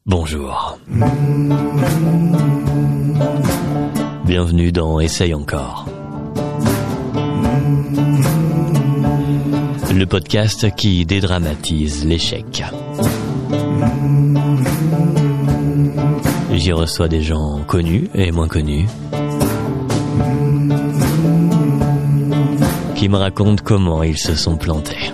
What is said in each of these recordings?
Bonjour. Bienvenue dans Essaye encore. Le podcast qui dédramatise l'échec. J'y reçois des gens connus et moins connus qui me racontent comment ils se sont plantés.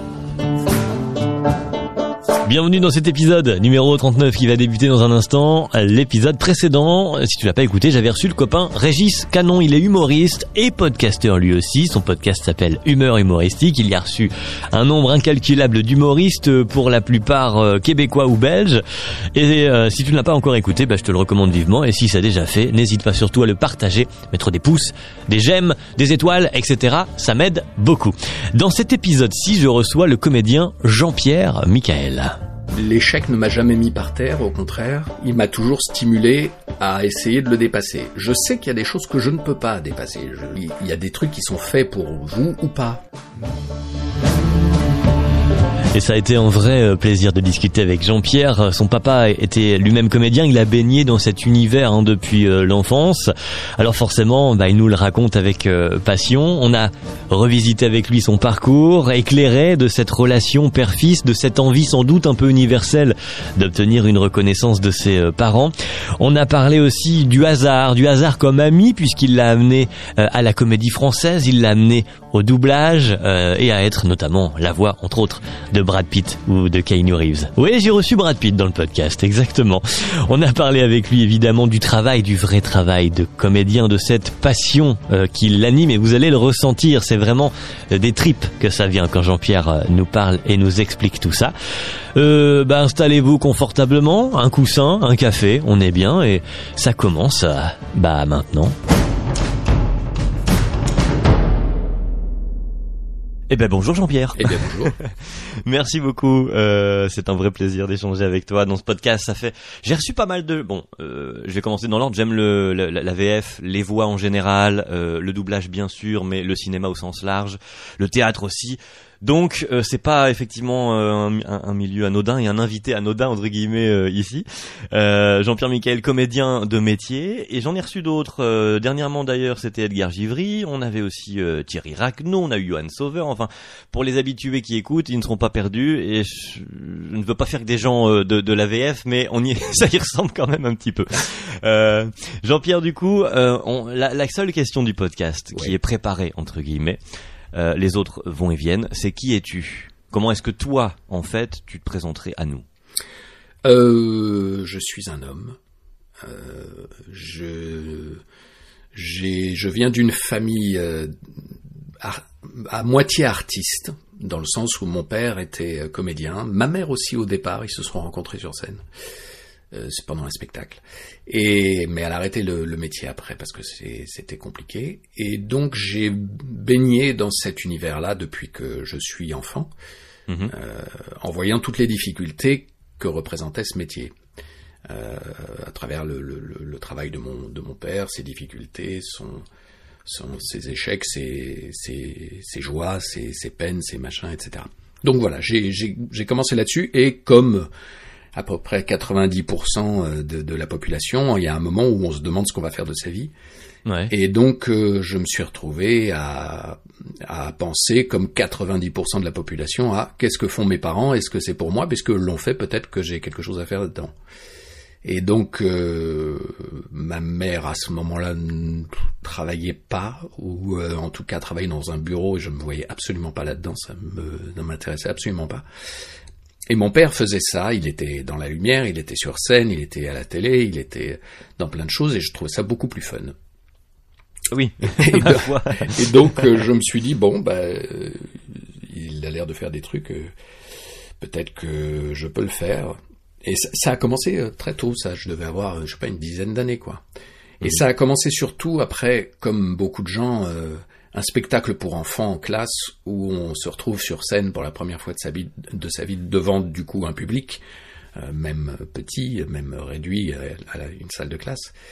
Bienvenue dans cet épisode numéro 39 qui va débuter dans un instant. L'épisode précédent, si tu l'as pas écouté, j'avais reçu le copain Régis Canon. Il est humoriste et podcasteur lui aussi. Son podcast s'appelle Humeur humoristique. Il y a reçu un nombre incalculable d'humoristes, pour la plupart québécois ou belges. Et si tu ne l'as pas encore écouté, je te le recommande vivement. Et si ça a déjà fait, n'hésite pas surtout à le partager, mettre des pouces, des j'aime, des étoiles, etc. Ça m'aide beaucoup. Dans cet épisode-ci, je reçois le comédien Jean-Pierre Michael. L'échec ne m'a jamais mis par terre, au contraire, il m'a toujours stimulé à essayer de le dépasser. Je sais qu'il y a des choses que je ne peux pas dépasser. Il y a des trucs qui sont faits pour vous ou pas. Et ça a été un vrai plaisir de discuter avec Jean-Pierre. Son papa était lui-même comédien, il a baigné dans cet univers depuis l'enfance. Alors forcément, il nous le raconte avec passion. On a revisité avec lui son parcours, éclairé de cette relation père-fils, de cette envie sans doute un peu universelle d'obtenir une reconnaissance de ses parents. On a parlé aussi du hasard comme ami, puisqu'il l'a amené à la comédie française, il l'a amené au doublage et à être notamment la voix, entre autres, de Brad Pitt ou de Keanu Reeves. Oui, j'ai reçu Brad Pitt dans le podcast, exactement. On a parlé avec lui évidemment du travail, du vrai travail de comédien, de cette passion qui l'anime, et vous allez le ressentir, c'est vraiment des tripes que ça vient quand Jean-Pierre nous parle et nous explique tout ça. Installez-vous confortablement, un coussin, un café, on est bien et ça commence maintenant. Bonjour Jean-Pierre. Bonjour. Merci beaucoup. C'est un vrai plaisir d'échanger avec toi dans ce podcast. J'ai reçu pas mal de. Je vais commencer dans l'ordre. J'aime la VF, les voix en général, le doublage bien sûr, mais le cinéma au sens large, le théâtre aussi. Donc c'est pas effectivement un milieu anodin et un invité anodin entre guillemets ici. Jean-Pierre Michael, comédien de métier, et j'en ai reçu d'autres. Dernièrement d'ailleurs, c'était Edgar Givry. On avait aussi Thierry Raquenot, on a eu Johan Sauveur. Enfin, pour les habitués qui écoutent, ils ne seront pas perdus. Et je ne veux pas faire que des gens de la VF, mais ça y ressemble quand même un petit peu. Jean-Pierre, du coup, la seule question du podcast qui est préparée entre guillemets. Les autres vont et viennent. C'est qui es-tu ? Comment est-ce que toi, en fait, tu te présenterais à nous ? Je suis un homme. Je viens d'une famille à moitié artiste, dans le sens où mon père était comédien, ma mère aussi au départ, ils se sont rencontrés sur scène. C'est pendant un spectacle. Mais elle a arrêté le métier après parce que c'était compliqué. Et donc j'ai baigné dans cet univers-là depuis que je suis enfant, en voyant toutes les difficultés que représentait ce métier. À travers le travail de mon père, ses difficultés, ses échecs, ses joies, ses peines, ses machins, etc. Donc voilà, j'ai commencé là-dessus, et comme à peu près 90% de la population, il y a un moment où on se demande ce qu'on va faire de sa vie. Ouais. Et donc, je me suis retrouvé à penser, comme 90% de la population, qu'est-ce que font mes parents? Est-ce que c'est pour moi? Puisque l'ont fait, peut-être que j'ai quelque chose à faire dedans. Et donc, ma mère, à ce moment-là, ne travaillait pas, ou en tout cas travaillait dans un bureau, et je me voyais absolument pas là-dedans, ne m'intéressait absolument pas. Et mon père faisait ça, il était dans la lumière, il était sur scène, il était à la télé, il était dans plein de choses, et je trouvais ça beaucoup plus fun. Oui. Et donc je me suis dit, il a l'air de faire des trucs, peut-être que je peux le faire. Et ça a commencé très tôt, ça, je devais avoir, une dizaine d'années, quoi. Et ça a commencé surtout après, comme beaucoup de gens, un spectacle pour enfants en classe où on se retrouve sur scène pour la première fois de sa vie devant du coup un public, même petit, même réduit à une salle de classe.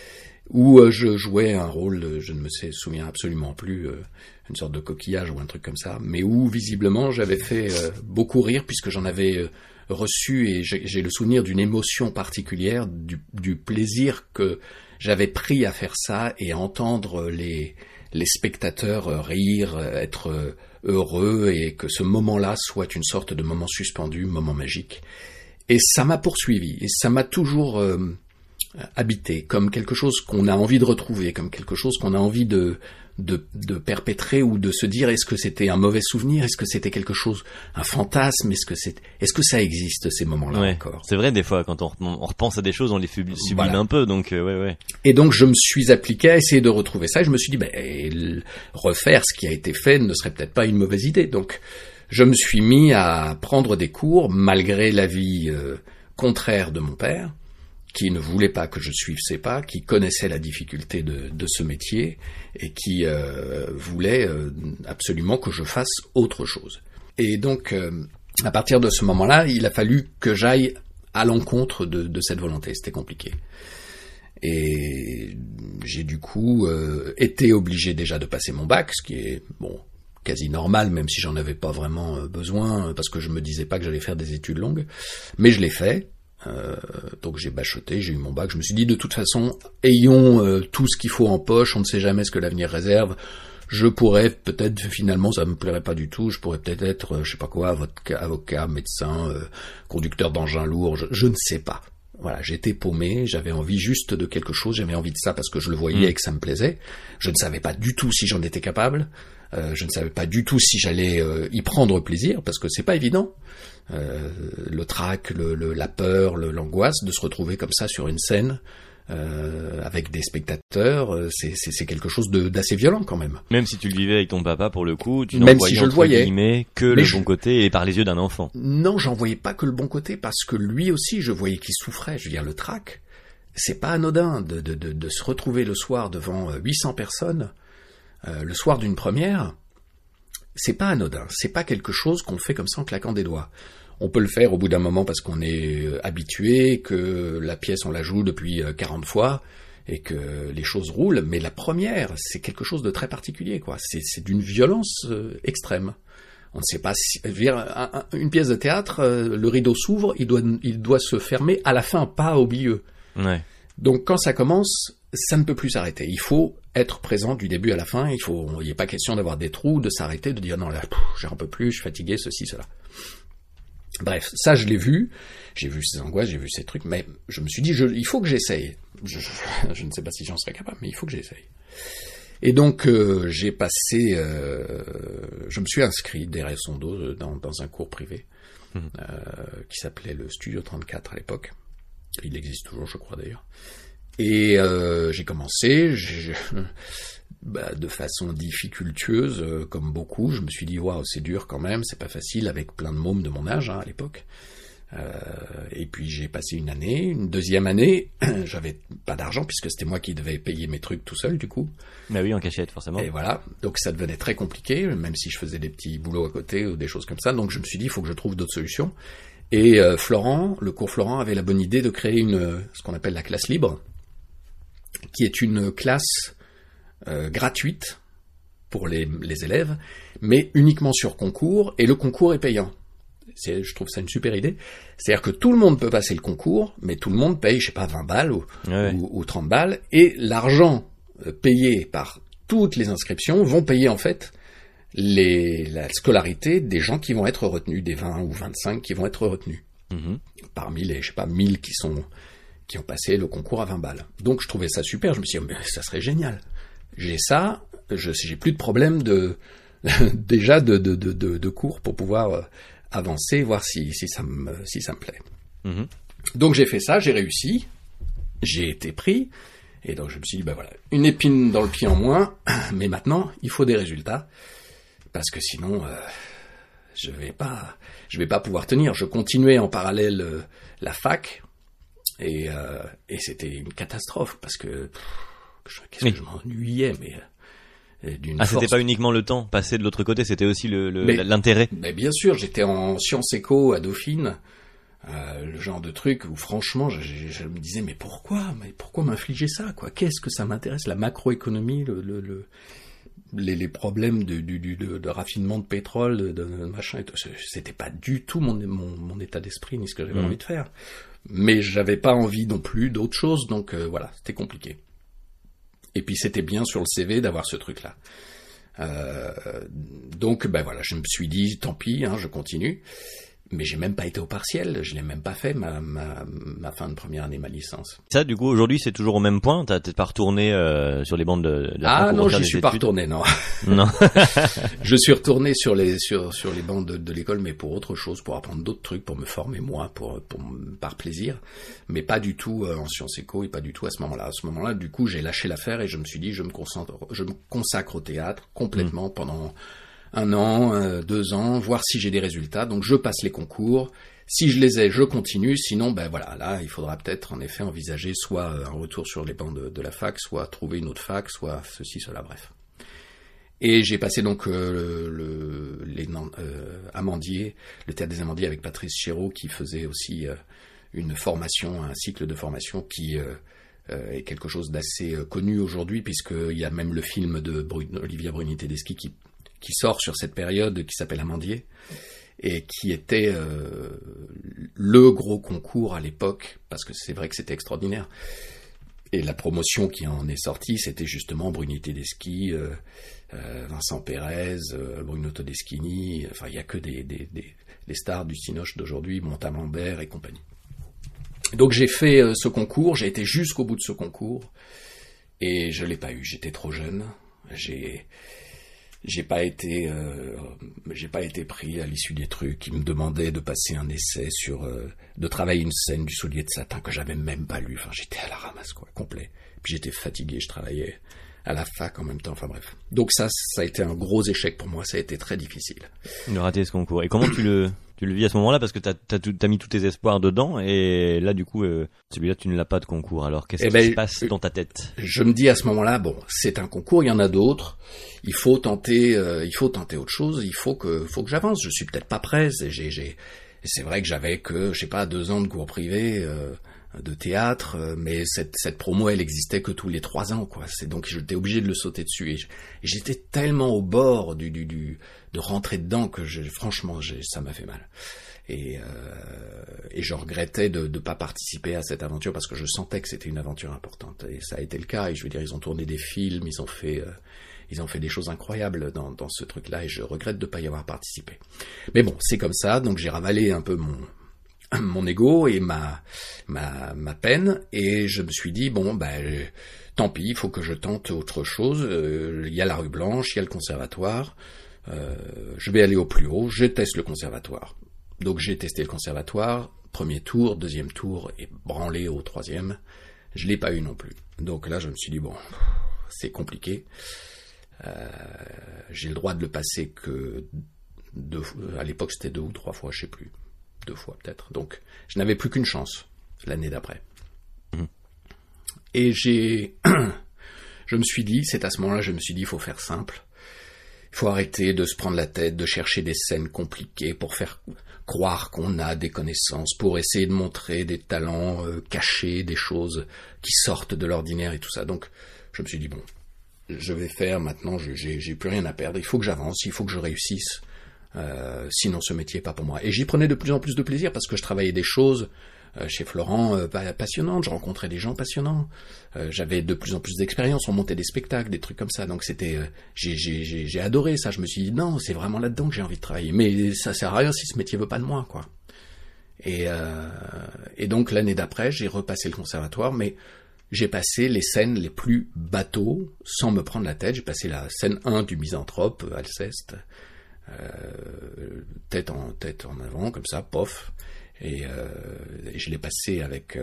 où je jouais un rôle, je ne me souviens absolument plus, une sorte de coquillage ou un truc comme ça, mais où visiblement j'avais fait beaucoup rire puisque j'en avais reçu et j'ai le souvenir d'une émotion particulière, du plaisir que j'avais pris à faire ça et à entendre les spectateurs rire, être heureux et que ce moment-là soit une sorte de moment suspendu, moment magique. Et ça m'a poursuivi et ça m'a toujours habité comme quelque chose qu'on a envie de retrouver, comme quelque chose qu'on a envie de perpétrer ou de se dire est-ce que c'était un mauvais souvenir, est-ce que c'était quelque chose, un fantasme, est-ce que ça existe ces moments-là encore. C'est vrai des fois quand on repense à des choses on les sublime voilà. Un peu donc ouais. Et donc je me suis appliqué à essayer de retrouver ça et je me suis dit refaire ce qui a été fait ne serait peut-être pas une mauvaise idée. Donc je me suis mis à prendre des cours malgré l'avis contraire de mon père, qui ne voulait pas que je suive ses pas, qui connaissait la difficulté de ce métier et qui voulait absolument que je fasse autre chose. Et donc, à partir de ce moment-là, il a fallu que j'aille à l'encontre de cette volonté. C'était compliqué. Et j'ai du coup été obligé déjà de passer mon bac, ce qui est quasi normal, même si j'en avais pas vraiment besoin, parce que je me disais pas que j'allais faire des études longues. Mais je l'ai fait. Donc j'ai bachoté, j'ai eu mon bac, je me suis dit de toute façon, ayons tout ce qu'il faut en poche, on ne sait jamais ce que l'avenir réserve, je pourrais peut-être, finalement ça me plairait pas du tout, je pourrais peut-être être, je sais pas quoi, avocat, médecin, conducteur d'engin lourd, je ne sais pas. Voilà, j'étais paumé, j'avais envie juste de quelque chose, j'avais envie de ça parce que je le voyais et que ça me plaisait, je ne savais pas du tout si j'en étais capable, je ne savais pas du tout si j'allais y prendre plaisir, parce que c'est pas évident. Le trac, la peur, l'angoisse de se retrouver comme ça sur une scène avec des spectateurs, c'est quelque chose d'assez violent quand même. Même si tu le vivais avec ton papa pour le coup, tu n'en voyais si je le voyais que le bon côté et par les yeux d'un enfant. Non, j'en voyais pas que le bon côté parce que lui aussi, je voyais qu'il souffrait. Je veux dire, le trac, c'est pas anodin de se retrouver le soir devant 800 personnes, le soir d'une première. C'est pas anodin, c'est pas quelque chose qu'on fait comme ça en claquant des doigts. On peut le faire au bout d'un moment parce qu'on est habitué, que la pièce on la joue depuis 40 fois et que les choses roulent, mais la première, c'est quelque chose de très particulier, quoi. C'est d'une violence extrême. On ne sait pas si, je veux dire, une pièce de théâtre, le rideau s'ouvre, il doit se fermer à la fin, pas au milieu. Ouais. Donc quand ça commence, ça ne peut plus s'arrêter. Il faut être présent du début à la fin. Il n'y a pas question d'avoir des trous, de s'arrêter, de dire non là, j'en peux plus, je suis fatigué, ceci, cela. Bref, ça je l'ai vu. J'ai vu ces angoisses, j'ai vu ces trucs, mais je me suis dit, il faut que j'essaye. Je ne sais pas si j'en serais capable, mais il faut que j'essaye. Et donc j'ai passé, je me suis inscrit derrière son dos dans un cours privé qui s'appelait le Studio 34 à l'époque. Il existe toujours, je crois d'ailleurs. Et j'ai commencé, de façon difficultueuse, comme beaucoup. Je me suis dit, waouh, c'est dur quand même, c'est pas facile avec plein de mômes de mon âge à l'époque. Et puis j'ai passé une année, une deuxième année, j'avais pas d'argent puisque c'était moi qui devais payer mes trucs tout seul du coup. Bah oui, en cachette forcément. Et voilà, donc ça devenait très compliqué, même si je faisais des petits boulots à côté ou des choses comme ça. Donc je me suis dit, il faut que je trouve d'autres solutions. Et le cours Florent avait la bonne idée de créer ce qu'on appelle la classe libre, qui est une classe gratuite pour les élèves, mais uniquement sur concours, et le concours est payant. Je trouve ça une super idée. C'est-à-dire que tout le monde peut passer le concours, mais tout le monde paye, je sais pas, 20 balles ou 30 balles, et l'argent payé par toutes les inscriptions vont payer en fait la scolarité des gens qui vont être retenus, des 20 ou 25 qui vont être retenus. Mmh. Parmi les, je sais pas, 1000 qui ont passé le concours à 20 balles. Donc je trouvais ça super, je me suis dit, ça serait génial. J'ai ça, j'ai plus de problème déjà de cours pour pouvoir avancer, voir si ça me plaît. Mmh. Donc j'ai fait ça, j'ai réussi, j'ai été pris, et donc je me suis dit, voilà, une épine dans le pied en moins, mais maintenant, il faut des résultats, parce que sinon, je vais pas pouvoir tenir. Je continuais en parallèle la fac, et c'était une catastrophe, parce que qu'est-ce que je m'ennuyais, mais d'une force. C'était pas uniquement le temps passé de l'autre côté, c'était aussi l'intérêt. Mais bien sûr, j'étais en sciences éco à Dauphine, Le genre de truc où franchement je me disais mais pourquoi m'infliger ça quoi, qu'est-ce que ça m'intéresse, la macroéconomie, les problèmes de raffinement de pétrole, de machin et tout. C'était pas du tout mon état d'esprit ni ce que j'avais envie de faire, mais j'avais pas envie non plus d'autre chose, donc voilà, c'était compliqué. Et puis c'était bien sur le CV d'avoir ce truc là. Donc ben voilà, je me suis dit tant pis, je continue. Mais j'ai même pas été au partiel, je n'ai même pas fait ma fin de première année, ma licence. Ça, du coup, aujourd'hui, c'est toujours au même point? T'as peut-être pas retourné sur les bancs de la fac? Ah non, j'y suis pas retourné, non. Non. Je suis retourné sur les bancs de l'école, mais pour autre chose, pour apprendre d'autres trucs, pour me former moi, par plaisir, mais pas du tout en sciences éco et pas du tout à ce moment-là. À ce moment-là, du coup, j'ai lâché l'affaire et je me suis dit, je me consacre au théâtre complètement pendant 1 an, 2 ans, voir si j'ai des résultats. Donc je passe les concours. Si je les ai, je continue. Sinon, ben voilà, là, il faudra peut-être en effet envisager soit un retour sur les bancs de la fac, soit trouver une autre fac, soit ceci, cela, bref. Et j'ai passé donc Amandier, le théâtre des Amandiers avec Patrice Chéreau, qui faisait aussi une formation, un cycle de formation qui est quelque chose d'assez connu aujourd'hui, puisqu'il y a même le film de Olivia Bruni-Tedeschi qui sort sur cette période, qui s'appelle Amandier, et qui était le gros concours à l'époque, parce que c'est vrai que c'était extraordinaire. Et la promotion qui en est sortie, c'était justement Bruni-Tedeschi, Vincent Pérez, Bruno Todeschini, enfin il y a que les stars du Cinoche d'aujourd'hui, Montalembert et compagnie. Donc j'ai fait ce concours, j'ai été jusqu'au bout de ce concours, et je l'ai pas eu, j'étais trop jeune, j'ai pas été pris à l'issue des trucs. Ils me demandaient de passer un essai de travailler une scène du Soulier de satin que j'avais même pas lu. Enfin, j'étais à la ramasse, quoi, complet. Puis j'étais fatigué, je travaillais à la fac en même temps. Enfin bref. Donc ça a été un gros échec pour moi. Ça a été très difficile. De rater ce concours. Et comment tu le vis à ce moment-là, parce que t'as mis tous tes espoirs dedans, et là du coup celui-là tu ne l'as pas de concours. Alors qu'est-ce qui se passe dans ta tête? Je me dis à ce moment-là, bon, c'est un concours, il y en a d'autres. Il faut tenter autre chose. Il faut que j'avance. Je suis peut-être pas prêt. C'est vrai que j'avais que 2 ans de cours privés de théâtre, mais cette promo elle existait que tous les 3 ans, quoi. C'est donc j'étais obligé de le sauter dessus, et j'étais tellement au bord de rentrer dedans que franchement ça m'a fait mal, et je regrettais de pas participer à cette aventure, parce que je sentais que c'était une aventure importante, et ça a été le cas. Et je veux dire, ils ont tourné des films, ils ont fait des choses incroyables dans ce truc-là, et je regrette de pas y avoir participé. Mais bon, c'est comme ça. Donc j'ai ravalé un peu mon ego et ma peine, et je me suis dit bon tant pis, il faut que je tente autre chose. Il y a la Rue Blanche, il y a le conservatoire, je vais aller au plus haut, je teste le conservatoire. Donc j'ai testé le conservatoire, premier tour, deuxième tour, et branlé au 3e, je l'ai pas eu non plus. Donc là je me suis dit bon, c'est compliqué, j'ai le droit de le passer que à l'époque c'était 2 ou 3 fois, je sais plus. 2 fois peut-être. Donc je n'avais plus qu'une chance l'année d'après. Et je me suis dit, c'est à ce moment-là, je me suis dit, il faut faire simple. Il faut arrêter de se prendre la tête, de chercher des scènes compliquées pour faire croire qu'on a des connaissances, pour essayer de montrer des talents cachés, des choses qui sortent de l'ordinaire et tout ça. Donc je me suis dit, bon, je vais faire maintenant, j'ai plus rien à perdre, il faut que j'avance, il faut que je réussisse. Sinon ce métier est pas pour moi. Et j'y prenais de plus en plus de plaisir, parce que je travaillais des choses chez Florent passionnantes, je rencontrais des gens passionnants, j'avais de plus en plus d'expérience, on montait des spectacles, des trucs comme ça, donc c'était j'ai adoré ça. Je me suis dit non, c'est vraiment là-dedans que j'ai envie de travailler, mais ça sert à rien si ce métier veut pas de moi, quoi. Et donc l'année d'après j'ai repassé le conservatoire, mais j'ai passé les scènes les plus bateaux sans me prendre la tête. J'ai passé la scène 1 du Misanthrope, Alceste, tête en avant comme ça, pof, et je l'ai passé avec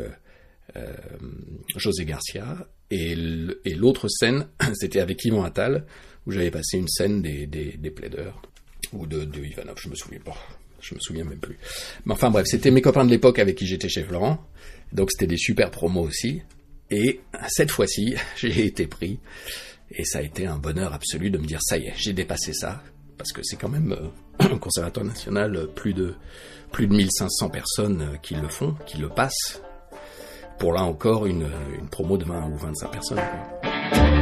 José Garcia, et l'autre scène c'était avec Yvan Attal, où j'avais passé une scène des plaideurs, ou de Ivanov, je me souviens même plus, mais enfin bref, c'était mes copains de l'époque avec qui j'étais chez Florent, donc c'était des super promos aussi. Et cette fois-ci j'ai été pris, et ça a été un bonheur absolu de me dire ça y est, j'ai dépassé ça. Parce que c'est quand même Conservatoire national, plus de 1500 personnes qui le font, qui le passent. Pour là encore une promo de 20 ou 25 personnes, quoi.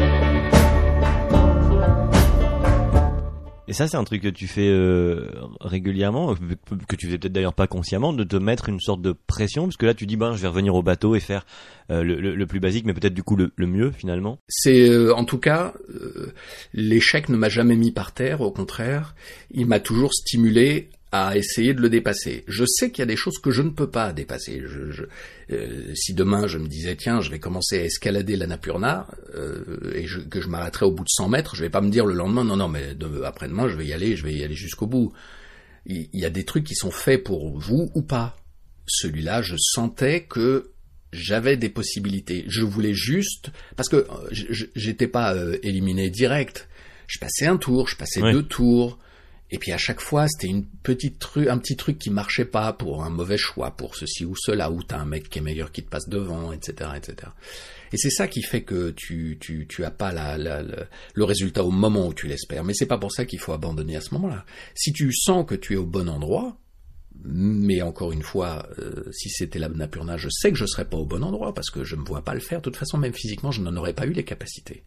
Et ça, c'est un truc que tu fais régulièrement, que tu fais peut-être d'ailleurs pas consciemment, de te mettre une sorte de pression, parce que là tu dis je vais revenir au bateau et faire le plus basique, mais peut-être du coup le mieux finalement. C'est en tout cas, l'échec ne m'a jamais mis par terre, au contraire, il m'a toujours stimulé à essayer de le dépasser. Je sais qu'il y a des choses que je ne peux pas dépasser. Si demain je me disais tiens, je vais commencer à escalader l'Annapurna que je m'arrêterai au bout de 100 mètres, je vais pas me dire le lendemain non mais après-demain je vais y aller jusqu'au bout. Il y a des trucs qui sont faits pour vous ou pas. Celui-là, je sentais que j'avais des possibilités. Je voulais juste parce que j'étais pas éliminé direct. Je passais un tour, je passais 2 tours. Et puis à chaque fois, c'était un petit truc qui marchait pas pour un mauvais choix, pour ceci ou cela, ou t'as un mec qui est meilleur qui te passe devant, etc., etc. Et c'est ça qui fait que tu as pas le résultat au moment où tu l'espères. Mais c'est pas pour ça qu'il faut abandonner à ce moment-là. Si tu sens que tu es au bon endroit, mais encore une fois, si c'était l'Annapurna, je sais que je serais pas au bon endroit parce que je me vois pas le faire. De toute façon, même physiquement, je n'en aurais pas eu les capacités.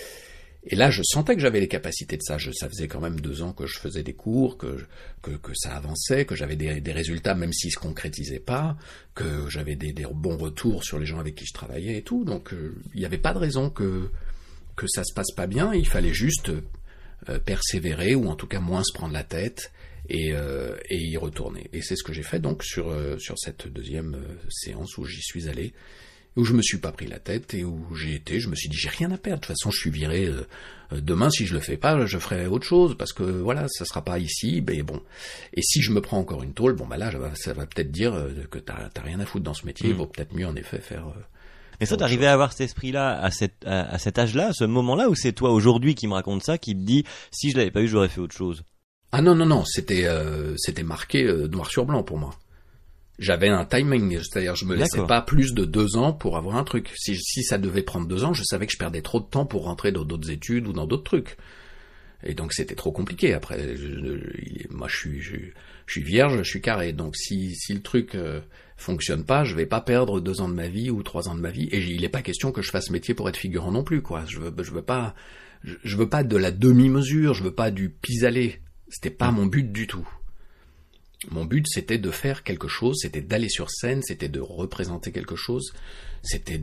Et là, je sentais que j'avais les capacités de ça. Ça faisait quand même 2 ans que je faisais des cours, que ça avançait, que j'avais des résultats, même s'ils se concrétisaient pas, que j'avais des bons retours sur les gens avec qui je travaillais et tout. Donc, il n'y avait pas de raison que ça se passe pas bien. Il fallait juste persévérer, ou en tout cas moins se prendre la tête et y retourner. Et c'est ce que j'ai fait donc sur cette deuxième séance où j'y suis allé, où je me suis pas pris la tête et où je me suis dit j'ai rien à perdre, de toute façon je suis viré, demain si je le fais pas, je ferai autre chose, parce que voilà, ça sera pas ici, ben bon. Et si je me prends encore une tôle, là ça va peut-être dire que t'as rien à foutre dans ce métier, il vaut peut-être mieux en effet faire... Et ça, t'arrivais à avoir cet esprit-là à cet âge-là, à ce moment-là, ou c'est toi aujourd'hui qui me raconte ça, qui me dit si je l'avais pas eu, j'aurais fait autre chose? Ah non, c'était marqué noir sur blanc pour moi. J'avais un timing, c'est-à-dire je me laissais pas plus de 2 ans pour avoir un truc. Si ça devait prendre 2 ans, je savais que je perdais trop de temps pour rentrer dans d'autres études ou dans d'autres trucs. Et donc c'était trop compliqué. Après, moi je suis vierge, je suis carré. Donc si le truc fonctionne pas, je vais pas perdre 2 ans de ma vie ou 3 ans de ma vie. Et il est pas question que je fasse métier pour être figurant non plus, quoi. Je veux pas de la demi-mesure, je veux pas du pis-aller. C'était pas mon but du tout. Mon but, c'était de faire quelque chose, c'était d'aller sur scène, c'était de représenter quelque chose, c'était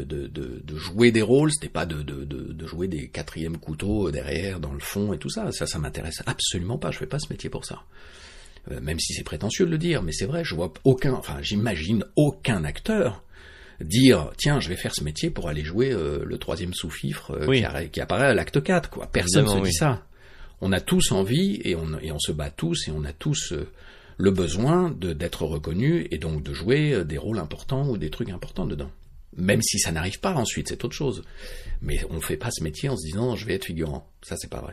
de jouer des rôles, c'était pas de jouer des 4e couteaux derrière, dans le fond et tout ça. Ça m'intéresse absolument pas, je fais pas ce métier pour ça. Même si c'est prétentieux de le dire, mais c'est vrai, j'imagine aucun acteur dire, tiens, je vais faire ce métier pour aller jouer le 3e sous-fifre qui apparaît à l'acte 4, quoi. Personne se dit ça. On a tous envie, et on se bat tous, et on a tous le besoin d'être reconnu, et donc de jouer des rôles importants ou des trucs importants dedans. Même si ça n'arrive pas ensuite, c'est autre chose. Mais on fait pas ce métier en se disant, je vais être figurant. Ça, c'est pas vrai.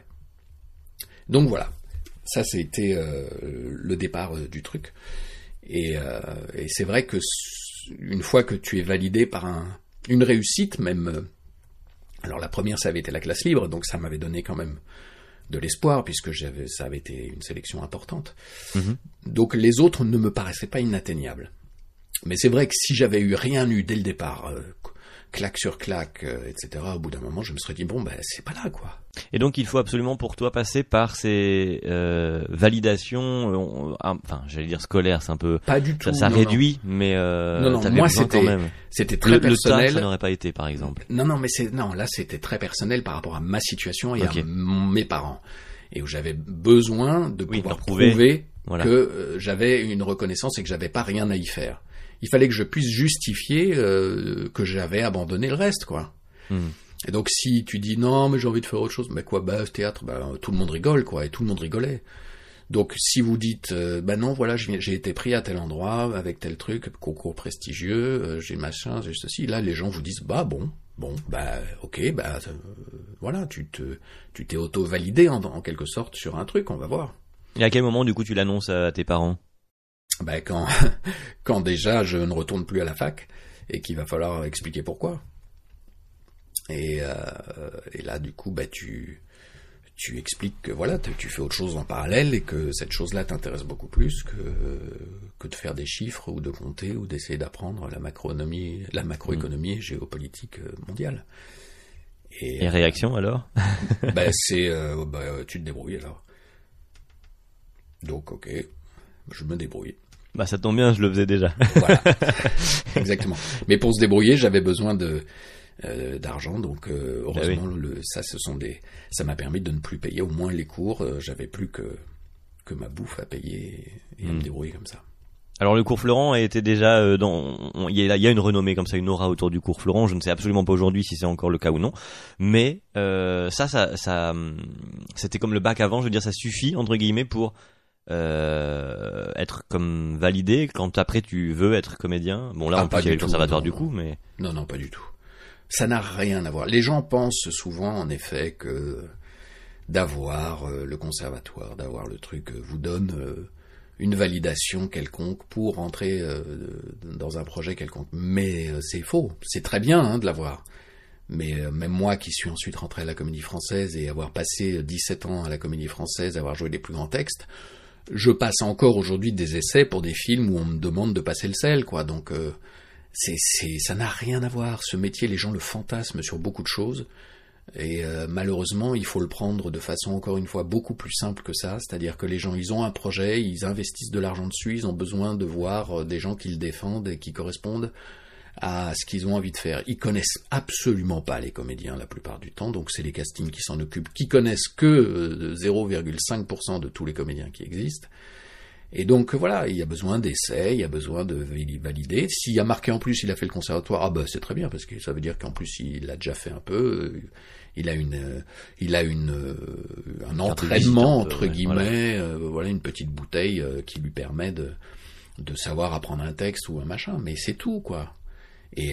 Donc voilà. Ça, c'était le départ du truc. Et c'est vrai que une fois que tu es validé par une réussite, même... alors la première, ça avait été la classe libre, donc ça m'avait donné quand même de l'espoir, puisque ça avait été une sélection importante. Donc les autres ne me paraissaient pas inatteignables. Mais c'est vrai que si j'avais rien eu dès le départ, claque sur claque, etc., au bout d'un moment, je me serais dit, c'est pas là, quoi. Et donc il faut absolument pour toi passer par ces validations, j'allais dire scolaires, c'est un peu... Pas du tout. Ça réduit, mais moi c'était très personnel. Le ça n'aurait pas été, par exemple. Non, mais là c'était très personnel par rapport à ma situation et à mes parents. Et où j'avais besoin de pouvoir prouver que j'avais une reconnaissance et que j'avais pas rien à y faire. Il fallait que je puisse justifier que j'avais abandonné le reste, quoi. Et donc si tu dis non mais j'ai envie de faire autre chose, mais quoi, théâtre, tout le monde rigole, quoi, et tout le monde rigolait. Donc si vous dites non, voilà, j'ai été pris à tel endroit avec tel truc, concours prestigieux, j'ai machin, j'ai ceci, là les gens vous disent voilà, tu t'es auto-validé en quelque sorte sur un truc, on va voir. Et à quel moment du coup tu l'annonces à tes parents? Quand déjà je ne retourne plus à la fac et qu'il va falloir expliquer pourquoi. Et là du coup tu tu expliques que voilà, tu fais autre chose en parallèle et que cette chose-là t'intéresse beaucoup plus que de faire des chiffres ou de compter ou d'essayer d'apprendre la macroéconomie et géopolitique mondiale. Et réaction alors? Tu te débrouilles alors. Donc ok, je me débrouille. Bah ça tombe bien, je le faisais déjà. Voilà, exactement. Mais pour se débrouiller, j'avais besoin d'argent, donc heureusement ça m'a permis de ne plus payer au moins les cours. J'avais plus que ma bouffe à payer et à me débrouiller comme ça. Alors le cours Florent était déjà il y a une renommée comme ça, une aura autour du cours Florent. Je ne sais absolument pas aujourd'hui si c'est encore le cas ou non, mais ça c'était comme le bac avant. Je veux dire, ça suffit entre guillemets pour être comme validé quand après tu veux être comédien. Bon là en plus il y a le conservatoire du coup, mais non, pas du tout. Ça n'a rien à voir. Les gens pensent souvent en effet que d'avoir le conservatoire, d'avoir le truc vous donne une validation quelconque pour entrer dans un projet quelconque. Mais c'est faux. C'est très bien de l'avoir. Mais même moi qui suis ensuite rentré à la Comédie Française et avoir passé 17 ans à la Comédie Française, avoir joué les plus grands textes, je passe encore aujourd'hui des essais pour des films où on me demande de passer le sel, quoi. Donc ça n'a rien à voir. Ce métier, les gens le fantasment sur beaucoup de choses. Et malheureusement, il faut le prendre de façon, encore une fois, beaucoup plus simple que ça. C'est-à-dire que les gens, ils ont un projet, ils investissent de l'argent dessus, ils ont besoin de voir des gens qui le défendent et qui correspondent à ce qu'ils ont envie de faire. Ils connaissent absolument pas les comédiens la plupart du temps, donc c'est les castings qui s'en occupent, qui connaissent que 0,5% de tous les comédiens qui existent. Et donc voilà, il y a besoin d'essais, il y a besoin de valider. S'il y a marqué en plus, il a fait le conservatoire, c'est très bien, parce que ça veut dire qu'en plus il a déjà fait un peu, il a un entraînement entre guillemets, voilà, une petite bouteille qui lui permet de savoir apprendre un texte ou un machin, mais c'est tout quoi. Et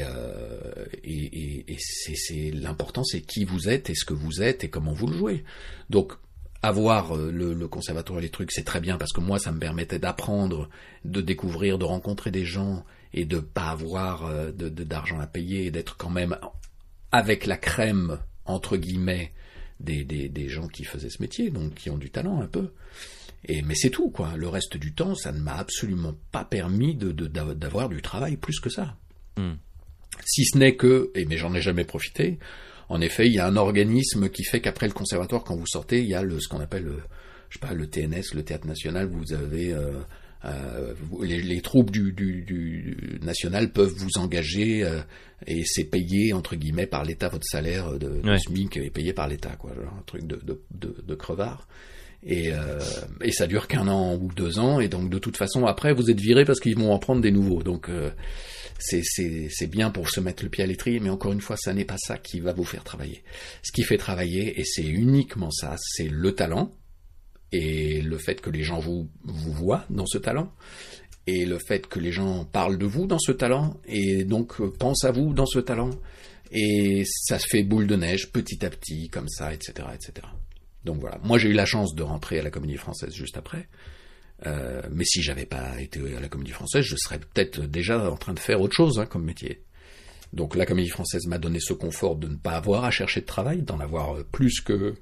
c'est l'important, c'est qui vous êtes et ce que vous êtes et comment vous le jouez. Donc avoir le conservatoire et les trucs, c'est très bien parce que moi, ça me permettait d'apprendre, de découvrir, de rencontrer des gens et de pas avoir d'argent à payer et d'être quand même avec la crème, entre guillemets, des gens qui faisaient ce métier, donc qui ont du talent un peu. Mais c'est tout, quoi. Le reste du temps, ça ne m'a absolument pas permis d'avoir du travail plus que ça. Si ce n'est que, mais j'en ai jamais profité, en effet, il y a un organisme qui fait qu'après le conservatoire, quand vous sortez, il y a ce qu'on appelle le TNS, le Théâtre National, vous avez les troupes du national peuvent vous engager et c'est payé entre guillemets par l'État, votre salaire de SMIC est payé par l'État, quoi, genre un truc de crevard. Et ça dure qu'1 an ou 2 ans, et donc de toute façon après vous êtes viré parce qu'ils vont en prendre des nouveaux. Donc c'est bien pour se mettre le pied à l'étrier, mais encore une fois, ça n'est pas ça qui va vous faire travailler. Ce qui fait travailler, et c'est uniquement ça, c'est le talent, et le fait que les gens vous voient dans ce talent, et le fait que les gens parlent de vous dans ce talent, et donc pensent à vous dans ce talent, et ça se fait boule de neige petit à petit, comme ça, etc., etc. Donc voilà, moi j'ai eu la chance de rentrer à la Comédie Française juste après, mais si j'avais pas été à la Comédie Française, je serais peut-être déjà en train de faire autre chose comme métier. Donc la Comédie Française m'a donné ce confort de ne pas avoir à chercher de travail, d'en avoir plus que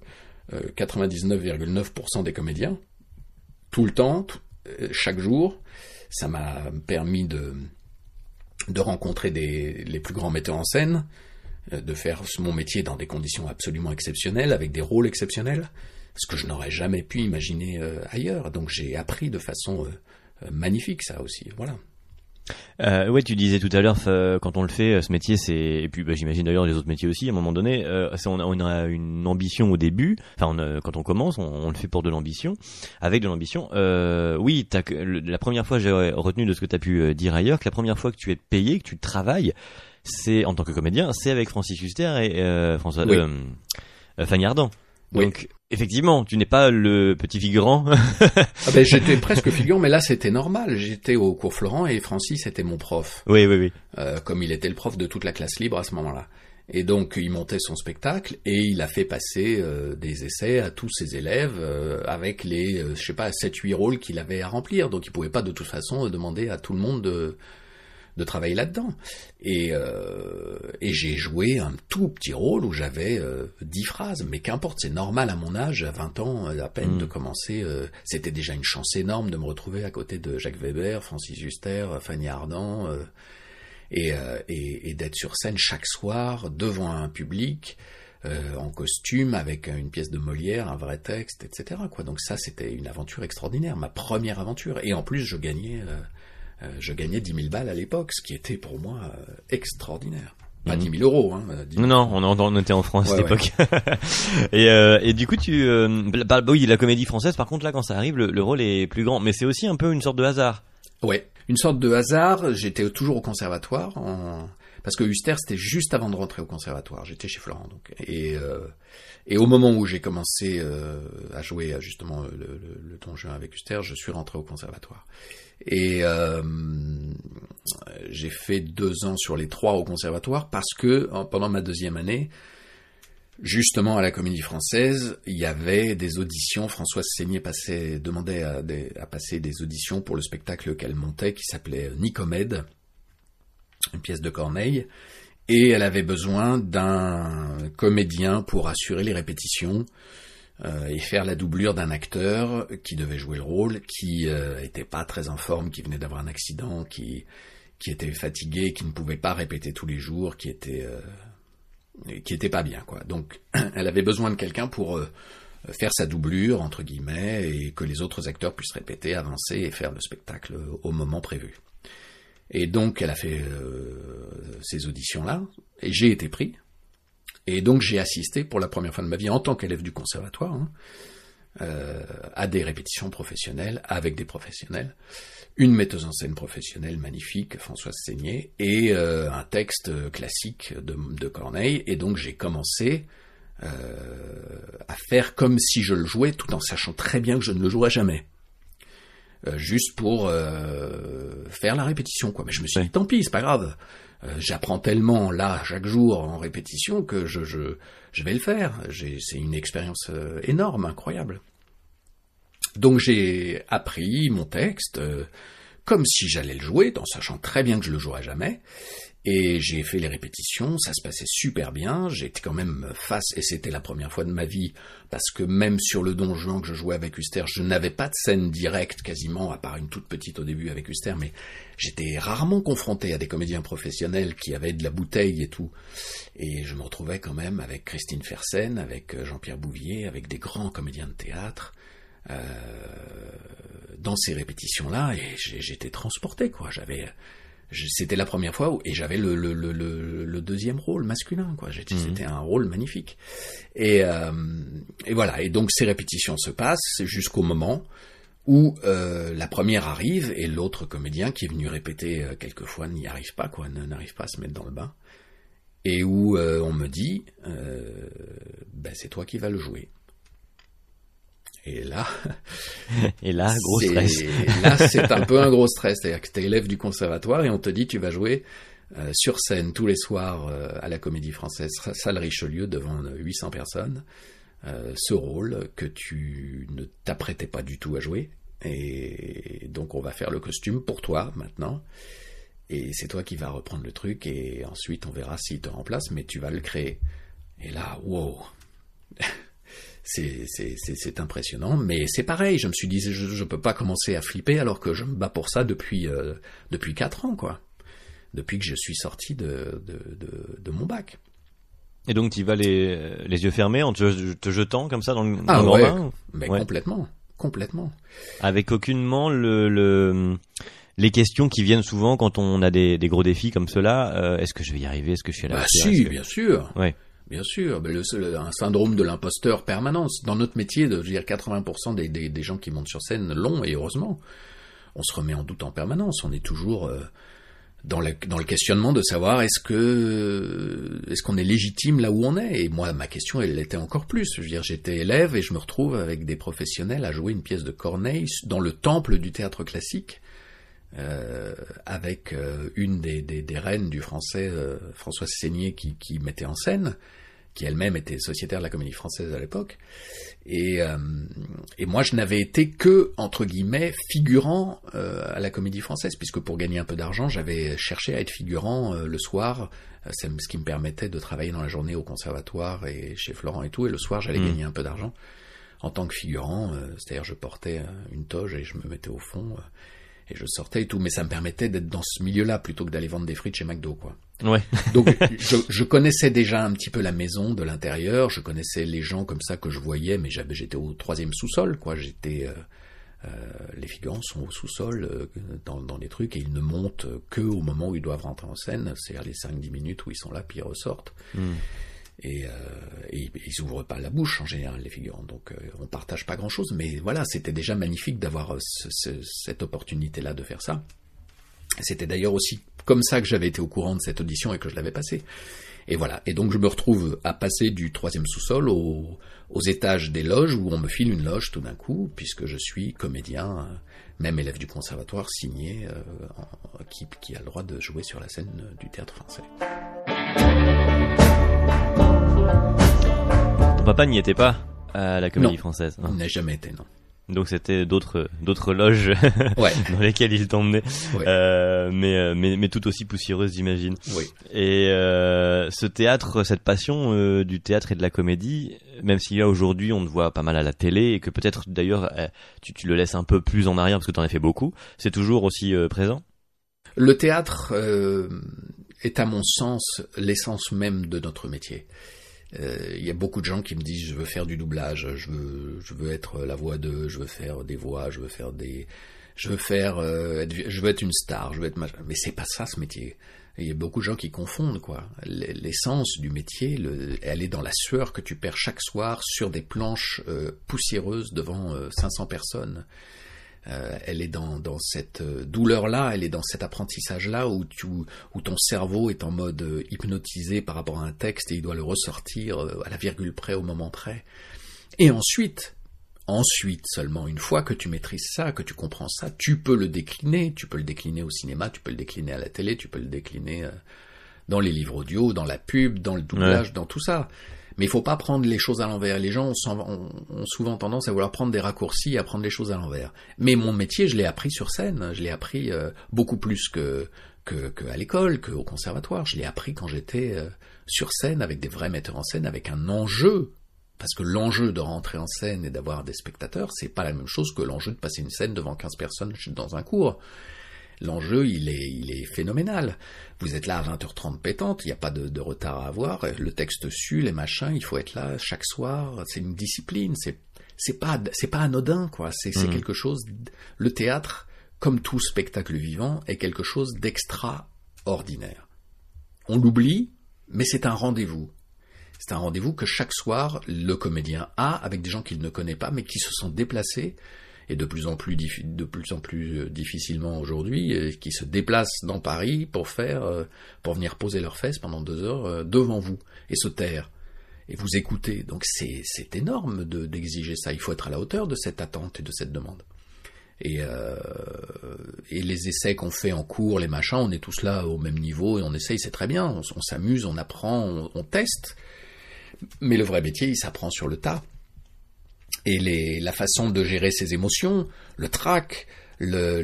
99,9% des comédiens, tout le temps, chaque jour. Ça m'a permis de rencontrer les plus grands metteurs en scène, de faire mon métier dans des conditions absolument exceptionnelles, avec des rôles exceptionnels, ce que je n'aurais jamais pu imaginer ailleurs. Donc j'ai appris de façon magnifique ça aussi, voilà. Ouais, tu disais tout à l'heure, quand on le fait, ce métier, et puis j'imagine d'ailleurs les autres métiers aussi, à un moment donné, on a une ambition au début, quand on commence, on le fait pour de l'ambition, avec de l'ambition. Oui, la première fois, j'ai retenu de ce que tu as pu dire ailleurs, que la première fois que tu es payé, que tu travailles, c'est en tant que comédien, c'est avec Francis Huster et Fanny Ardant. Donc, effectivement, tu n'es pas le petit figurant. J'étais presque figurant, mais là, c'était normal. J'étais au cours Florent et Francis était mon prof. Oui. Comme il était le prof de toute la classe libre à ce moment-là. Et donc, il montait son spectacle et il a fait passer des essais à tous ses élèves avec les, 7-8 rôles qu'il avait à remplir. Donc, il pouvait pas de toute façon demander à tout le monde travailler là-dedans. Et j'ai joué un tout petit rôle où j'avais 10 phrases, mais qu'importe, c'est normal à mon âge, à 20 ans à peine de commencer. C'était déjà une chance énorme de me retrouver à côté de Jacques Weber, Francis Huster, Fanny Ardant, et d'être sur scène chaque soir devant un public en costume avec une pièce de Molière, un vrai texte, etc. quoi. Donc ça, c'était une aventure extraordinaire, ma première aventure. Et en plus, je gagnais 10 000 balles à l'époque, ce qui était pour moi extraordinaire. Pas 10 000 euros, hein. 10 000 Non, on était en France à l'époque. Et du coup, oui, la comédie française, par contre, là, quand ça arrive, le rôle est plus grand. Mais c'est aussi un peu une sorte de hasard. Ouais, une sorte de hasard. J'étais toujours au conservatoire, parce que Huster, c'était juste avant de rentrer au conservatoire. J'étais chez Florent, donc. Et au moment où j'ai commencé à jouer justement le Don Juan avec Huster, je suis rentré au conservatoire. Et j'ai fait 2 ans sur les 3 au conservatoire parce que pendant ma 2e année, justement à la Comédie Française, il y avait des auditions. Françoise Seigné demandait à passer des auditions pour le spectacle qu'elle montait qui s'appelait Nicomède, une pièce de Corneille. Et elle avait besoin d'un comédien pour assurer les répétitions et faire la doublure d'un acteur qui devait jouer le rôle, qui était pas très en forme, qui venait d'avoir un accident, qui était fatigué, qui ne pouvait pas répéter tous les jours, qui était pas bien, quoi. Donc, elle avait besoin de quelqu'un pour faire sa doublure, entre guillemets, et que les autres acteurs puissent répéter, avancer et faire le spectacle au moment prévu. Et donc, elle a fait ces auditions-là, et j'ai été pris. Et donc, j'ai assisté pour la première fois de ma vie, en tant qu'élève du conservatoire, à des répétitions professionnelles, avec des professionnels, une metteuse en scène professionnelle magnifique, Françoise Seigné, et un texte classique de Corneille. Et donc, j'ai commencé à faire comme si je le jouais, tout en sachant très bien que je ne le jouerais jamais. Juste pour faire la répétition, quoi. Mais je me suis dit, tant pis, c'est pas grave. J'apprends tellement là chaque jour en répétition que je vais le faire. C'est une expérience énorme, incroyable. Donc j'ai appris mon texte comme si j'allais le jouer, en sachant très bien que je le jouerais jamais. Et j'ai fait les répétitions, ça se passait super bien, j'étais quand même face, et c'était la première fois de ma vie, parce que même sur le Don Juan que je jouais avec Huster, je n'avais pas de scène directe quasiment, à part une toute petite au début avec Huster, mais j'étais rarement confronté à des comédiens professionnels qui avaient de la bouteille et tout. Et je me retrouvais quand même avec Christine Fersen, avec Jean-Pierre Bouvier, avec des grands comédiens de théâtre, dans ces répétitions-là, et j'étais transporté, quoi. C'était la première fois et j'avais le deuxième rôle masculin, quoi. C'était un rôle magnifique. Et voilà. Et donc ces répétitions se passent jusqu'au moment où la première arrive et l'autre comédien qui est venu répéter quelques fois n'y arrive pas, quoi, n'arrive pas à se mettre dans le bain. Et où on me dit, c'est toi qui vas le jouer. Et là, gros stress. Là, c'est un peu un gros stress. C'est-à-dire que t'es élève du conservatoire et on te dit tu vas jouer sur scène tous les soirs à la Comédie Française, salle Richelieu, devant 800 personnes, ce rôle que tu ne t'apprêtais pas du tout à jouer. Et donc on va faire le costume pour toi maintenant. Et c'est toi qui vas reprendre le truc et ensuite on verra s'il te remplace, mais tu vas le créer. Et là, wow. C'est impressionnant, mais c'est pareil, je me suis dit, je peux pas commencer à flipper alors que je me bats pour ça depuis 4 ans, quoi. Depuis que je suis sorti de mon bac. Et donc tu y vas les yeux fermés en te jetant comme ça dans le ouais, bain? Mais ouais. Complètement. Avec aucunement les questions qui viennent souvent quand on a des gros défis comme ceux-là, est-ce que je vais y arriver, est-ce que je suis à la hauteur? Si, bien sûr. Ouais. Bien sûr, un syndrome de l'imposteur permanent. Dans notre métier, je veux dire 80% des gens qui montent sur scène l'ont, et heureusement. On se remet en doute en permanence. On est toujours dans le questionnement de savoir est-ce qu'on est légitime là où on est. Et moi, ma question, elle l'était encore plus. Je veux dire, j'étais élève et je me retrouve avec des professionnels à jouer une pièce de Corneille dans le temple du théâtre classique, avec une des reines du français, Françoise Seigné, qui mettait en scène. qui elle-même était sociétaire de la Comédie Française à l'époque. Et moi, je n'avais été que, entre guillemets, figurant à la Comédie Française, puisque pour gagner un peu d'argent, j'avais cherché à être figurant le soir. C'est ce qui me permettait de travailler dans la journée au conservatoire et chez Florent et tout. Et le soir, j'allais gagner un peu d'argent en tant que figurant. C'est-à-dire, je portais une toge et je me mettais au fond et je sortais et tout. Mais ça me permettait d'être dans ce milieu-là plutôt que d'aller vendre des frites chez McDo, quoi. Ouais. Donc je connaissais déjà un petit peu la maison de l'intérieur, je connaissais les gens comme ça que je voyais, mais j'étais au 3e sous-sol, quoi. Les figurants sont au sous-sol dans les trucs et ils ne montent que au moment où ils doivent rentrer en scène, c'est-à-dire les 5-10 minutes où ils sont là puis ils ressortent. Et ils ouvrent pas la bouche en général, les figurants, donc on partage pas grand-chose, mais voilà, c'était déjà magnifique d'avoir cette opportunité-là de faire ça. C'était d'ailleurs aussi comme ça que j'avais été au courant de cette audition et que je l'avais passée. Et voilà. Et donc je me retrouve à passer du 3e sous-sol aux étages des loges où on me file une loge tout d'un coup, puisque je suis comédien, même élève du conservatoire, signé, qui a le droit de jouer sur la scène du théâtre français. Ton papa n'y était pas à la Comédie Française, hein? Il n'a jamais été, non. Donc c'était d'autres loges ouais. dans lesquelles il t'emmenait, ouais. mais tout aussi poussiéreuses, j'imagine. Oui. Et ce théâtre, cette passion du théâtre et de la comédie, même si là aujourd'hui on te voit pas mal à la télé et que peut-être d'ailleurs tu le laisses un peu plus en arrière parce que t'en as fait beaucoup, c'est toujours aussi présent? Le théâtre est à mon sens l'essence même de notre métier. Il y a beaucoup de gens qui me disent je veux faire du doublage, je veux être la voix de, je veux faire des voix, je veux être une star, je veux être mais c'est pas ça ce métier. Il y a beaucoup de gens qui confondent, quoi. L'essence du métier, elle est dans la sueur que tu perds chaque soir sur des planches poussiéreuses devant 500 personnes. Elle est dans cette douleur-là, elle est dans cet apprentissage-là où ton cerveau est en mode hypnotisé par rapport à un texte et il doit le ressortir à la virgule près, au moment près. Et ensuite seulement, une fois que tu maîtrises ça, que tu comprends ça, tu peux le décliner au cinéma, tu peux le décliner à la télé, tu peux le décliner dans les livres audio, dans la pub, dans le doublage, dans tout ça. Mais il faut pas prendre les choses à l'envers. Les gens ont souvent tendance à vouloir prendre des raccourcis et à prendre les choses à l'envers. Mais mon métier, je l'ai appris sur scène. Je l'ai appris beaucoup plus que à l'école, qu'au conservatoire. Je l'ai appris quand j'étais sur scène avec des vrais metteurs en scène, avec un enjeu. Parce que l'enjeu de rentrer en scène et d'avoir des spectateurs, c'est pas la même chose que l'enjeu de passer une scène devant 15 personnes dans un cours. L'enjeu, il est phénoménal. Vous êtes là à 20h30 pétante, il n'y a pas de retard à avoir, le texte suit, les machins, il faut être là chaque soir, c'est une discipline, c'est pas anodin, quoi, c'est quelque chose, le théâtre, comme tout spectacle vivant, est quelque chose d'extraordinaire. On l'oublie, mais c'est un rendez-vous. C'est un rendez-vous que chaque soir, le comédien a avec des gens qu'il ne connaît pas, mais qui se sont déplacés, et de plus en plus difficilement aujourd'hui, qui se déplacent dans Paris pour venir poser leurs fesses pendant 2 heures devant vous, et se taire, et vous écouter. Donc c'est énorme d'exiger ça, il faut être à la hauteur de cette attente et de cette demande. Et les essais qu'on fait en cours, les machins, on est tous là au même niveau, et on essaye, c'est très bien, on s'amuse, on apprend, on teste, mais le vrai métier, il s'apprend sur le tas. Et la façon de gérer ses émotions, le trac, la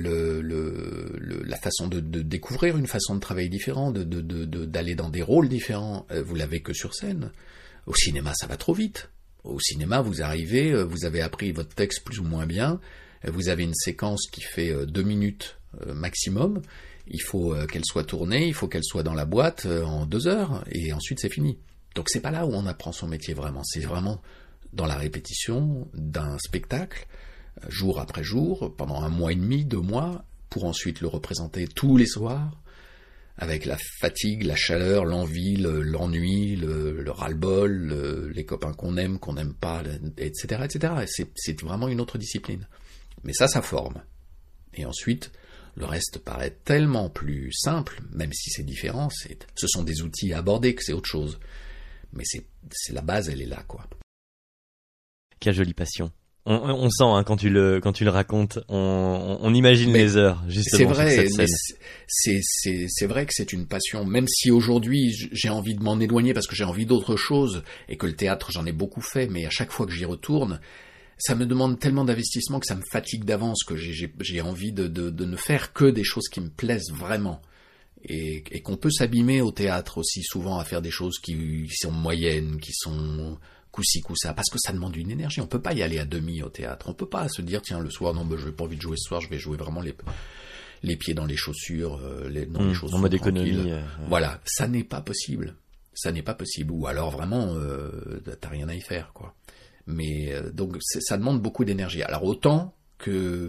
façon de découvrir une façon de travailler différente, d'aller dans des rôles différents, vous l'avez que sur scène. Au cinéma, ça va trop vite. Au cinéma, vous arrivez, vous avez appris votre texte plus ou moins bien, vous avez une séquence qui fait 2 minutes maximum, il faut qu'elle soit tournée, il faut qu'elle soit dans la boîte en 2 heures, et ensuite c'est fini. Donc c'est pas là où on apprend son métier vraiment, c'est vraiment dans la répétition d'un spectacle, jour après jour, pendant 1 mois et demi, 2 mois, pour ensuite le représenter tous les soirs, avec la fatigue, la chaleur, l'envie, l'ennui, le ras-le-bol, les copains qu'on n'aime pas, etc., etc. Et c'est vraiment une autre discipline. Mais ça forme. Et ensuite, le reste paraît tellement plus simple, même si c'est différent, ce sont des outils à aborder, que c'est autre chose. Mais c'est la base, elle est là, quoi. Quelle jolie passion. On sent hein, quand tu le racontes, on imagine les heures justement. C'est vrai, sur cette scène. c'est vrai que c'est une passion. Même si aujourd'hui j'ai envie de m'en éloigner parce que j'ai envie d'autre chose et que le théâtre j'en ai beaucoup fait, mais à chaque fois que j'y retourne, ça me demande tellement d'investissement que ça me fatigue d'avance que j'ai envie de ne faire que des choses qui me plaisent vraiment. Et qu'on peut s'abîmer au théâtre aussi souvent à faire des choses qui sont moyennes, qui sont coup-ci, coup-ça, parce que ça demande une énergie. On peut pas y aller à demi au théâtre. On peut pas se dire, tiens, le soir, non, je n'ai pas envie de jouer ce soir, je vais jouer vraiment les pieds dans les chaussures, les chaussures en mode économie. Voilà, ça n'est pas possible. Ça n'est pas possible. Ou alors vraiment, t'as rien à y faire, quoi. Mais donc ça demande beaucoup d'énergie. Alors autant que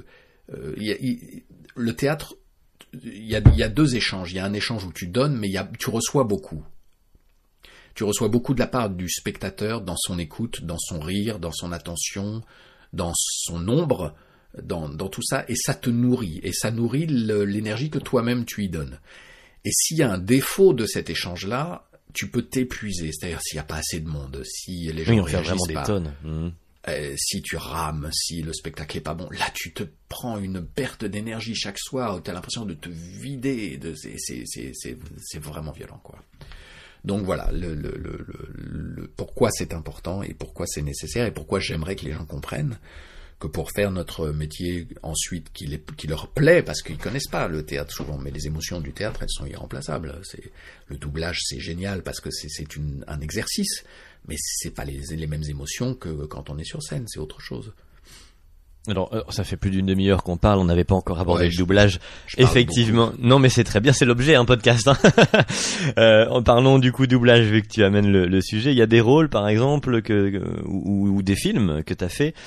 le théâtre, il y a deux échanges. Il y a un échange où tu donnes, mais tu reçois beaucoup. Tu reçois beaucoup de la part du spectateur dans son écoute, dans son rire, dans son attention, dans son ombre, dans tout ça, et ça te nourrit. Et ça nourrit l'énergie que toi-même tu y donnes. Et s'il y a un défaut de cet échange-là, tu peux t'épuiser. C'est-à-dire s'il n'y a pas assez de monde, si les gens on fait vraiment des tonnes. Si tu rames, si le spectacle est pas bon, là tu te prends une perte d'énergie chaque soir, tu as l'impression de te vider, c'est vraiment violent, quoi. Donc voilà, pourquoi c'est important et pourquoi c'est nécessaire et pourquoi j'aimerais que les gens comprennent que pour faire notre métier ensuite qui leur plaît, parce qu'ils connaissent pas le théâtre souvent, mais les émotions du théâtre, elles sont irremplaçables. Le doublage, c'est génial parce que c'est un exercice, mais c'est pas les mêmes émotions que quand on est sur scène, c'est autre chose. Alors, ça fait plus d'une demi-heure qu'on parle, on n'avait pas encore abordé le doublage. Effectivement. Non, mais c'est très bien, c'est l'objet, un podcast, hein. En parlant du coup doublage, vu que tu amènes le sujet, il y a des rôles, par exemple, ou des films que t'as fait,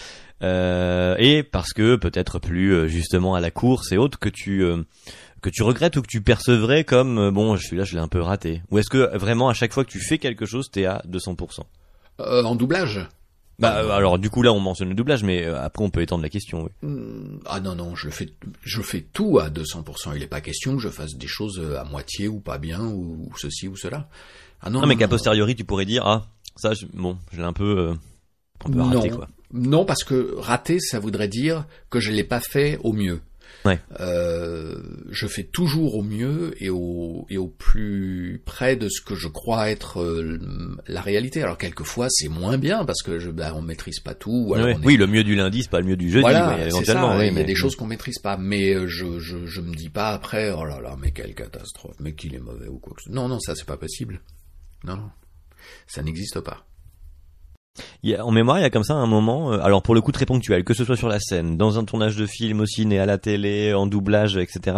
et parce que peut-être plus, justement, à la course et autres, que tu regrettes ou que tu percevrais comme, bon, celui-là, je l'ai un peu raté. Ou est-ce que vraiment, à chaque fois que tu fais quelque chose, t'es à 200%? En doublage? Alors du coup là on mentionne le doublage, mais après on peut étendre la question. Oui. Ah non, je fais tout à 200%. Il n'est pas question que je fasse des choses à moitié ou pas bien ou ceci ou cela. Ah non, mais qu'à posteriori tu pourrais dire ça je l'ai un peu raté, quoi. Non, parce que raté ça voudrait dire que je l'ai pas fait au mieux. Ouais. Je fais toujours au mieux et au plus près de ce que je crois être la réalité. Alors quelquefois c'est moins bien parce que on maîtrise pas tout. Ou alors oui, le mieux du lundi c'est pas le mieux du jeudi. Voilà, éventuellement. Il y a des choses qu'on maîtrise pas, mais je me dis pas après oh là là mais quelle catastrophe, mais qu'il est mauvais ou quoi que ce soit. Non, ça c'est pas possible. Non, ça n'existe pas. En mémoire, il y a comme ça un moment, alors pour le coup très ponctuel, que ce soit sur la scène, dans un tournage de film au ciné, à la télé, en doublage, etc.,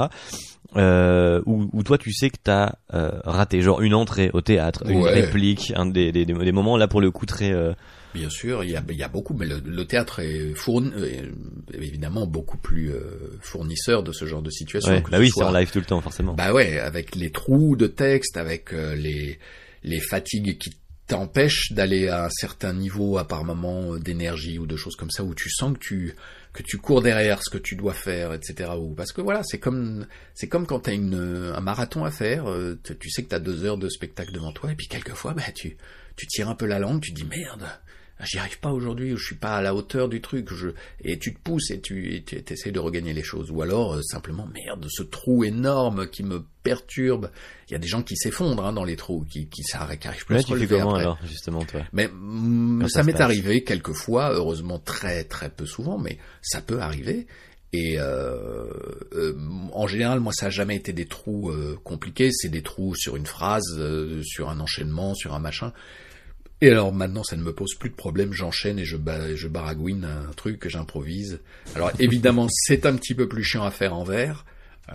où toi tu sais que t'as raté, genre une entrée au théâtre, une réplique, un des moments là pour le coup très... Bien sûr, il y a beaucoup, mais le théâtre est évidemment beaucoup plus fournisseur de ce genre de situation. Ouais, oui, c'est en live tout le temps, forcément. Bah ouais, avec les trous de texte, avec les fatigues qui t'empêche d'aller à un certain niveau à par moment d'énergie ou de choses comme ça où tu sens que tu cours derrière ce que tu dois faire, etc. Ou parce que voilà, c'est comme quand t'as un marathon à faire, tu sais que t'as 2 heures de spectacle devant toi et puis quelquefois tu tires un peu la langue, tu te dis merde, j'y arrive pas aujourd'hui, ou je suis pas à la hauteur du truc, et tu te pousses et tu essaies de regagner les choses, ou alors simplement merde, ce trou énorme qui me perturbe. Il y a des gens qui s'effondrent dans les trous, qui arrivent plus à se relever. Tu fais comment après. alors justement toi? Mais ça m'est arrivé quelquefois, heureusement très très peu souvent, mais ça peut arriver. Et en général, moi, ça a jamais été des trous compliqués, c'est des trous sur une phrase, sur un enchaînement, sur un machin. Et alors maintenant, ça ne me pose plus de problème, j'enchaîne et je baragouine un truc que j'improvise. Alors évidemment, c'est un petit peu plus chiant à faire en vers,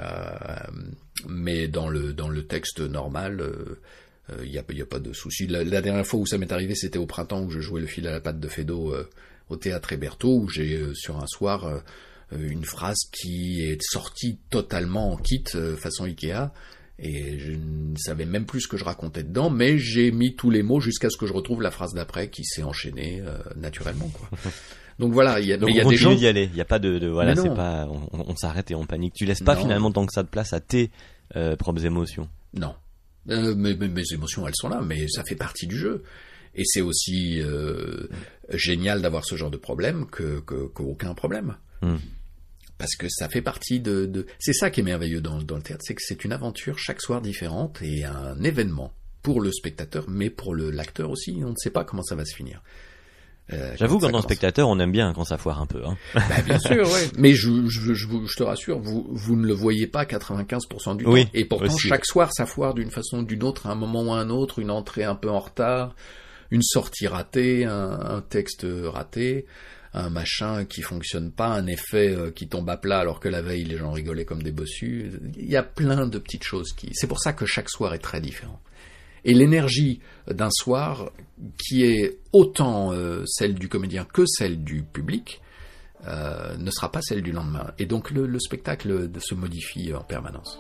mais dans le texte normal, il y a pas de souci. La dernière fois où ça m'est arrivé, c'était au printemps où je jouais le fil à la patte de Feydeau au théâtre Hébertot, où j'ai sur un soir une phrase qui est sortie totalement en kit façon Ikea. Et je ne savais même plus ce que je racontais dedans, mais j'ai mis tous les mots jusqu'à ce que je retrouve la phrase d'après qui s'est enchaînée naturellement, quoi. Donc voilà, il y a des gens d'y aller, il y a pas de voilà, c'est pas on s'arrête et on panique. Tu laisses pas finalement tant que ça de place à tes propres émotions. Non. Mes émotions, elles sont là, mais ça fait partie du jeu. Et c'est aussi génial d'avoir ce genre de problème qu'aucun problème. Parce que ça fait partie c'est ça qui est merveilleux dans le théâtre, c'est que c'est une aventure chaque soir différente et un événement pour le spectateur, mais pour l'acteur aussi. On ne sait pas comment ça va se finir. J'avoue qu'en tant que spectateur, on aime bien quand ça foire un peu. Hein. Bah, bien sûr, ouais. Mais je te rassure, vous ne le voyez pas 95% du temps. Et pourtant, aussi, chaque soir, ça foire d'une façon ou d'une autre, à un moment ou à un autre, une entrée un peu en retard, une sortie ratée, un texte raté, un machin qui fonctionne pas, un effet qui tombe à plat alors que la veille, les gens rigolaient comme des bossus. Il y a plein de petites choses c'est pour ça que chaque soir est très différent. Et l'énergie d'un soir, qui est autant celle du comédien que celle du public, ne sera pas celle du lendemain. Et donc le spectacle se modifie en permanence.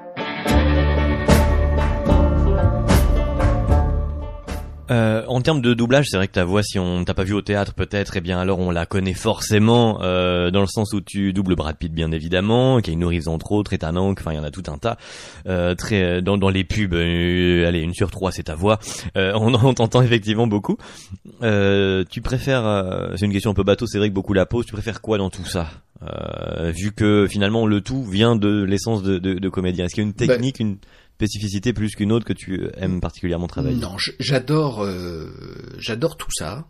En termes de doublage, c'est vrai que ta voix, si on t'a pas vu au théâtre peut-être, eh bien alors on la connaît forcément dans le sens où tu doubles Brad Pitt bien évidemment, Keanu Reeves entre autres, Ethan Hawke, enfin il y en a tout un tas. Très dans les pubs, allez 1 sur 3 c'est ta voix. On t'entend effectivement beaucoup. Tu préfères, c'est une question un peu bateau, c'est vrai que beaucoup la posent. Tu préfères quoi dans tout ça, vu que finalement le tout vient de l'essence de comédien. Est-ce qu'il y a une technique, une spécificité plus qu'une autre que tu aimes particulièrement travailler? Non, j'adore tout ça.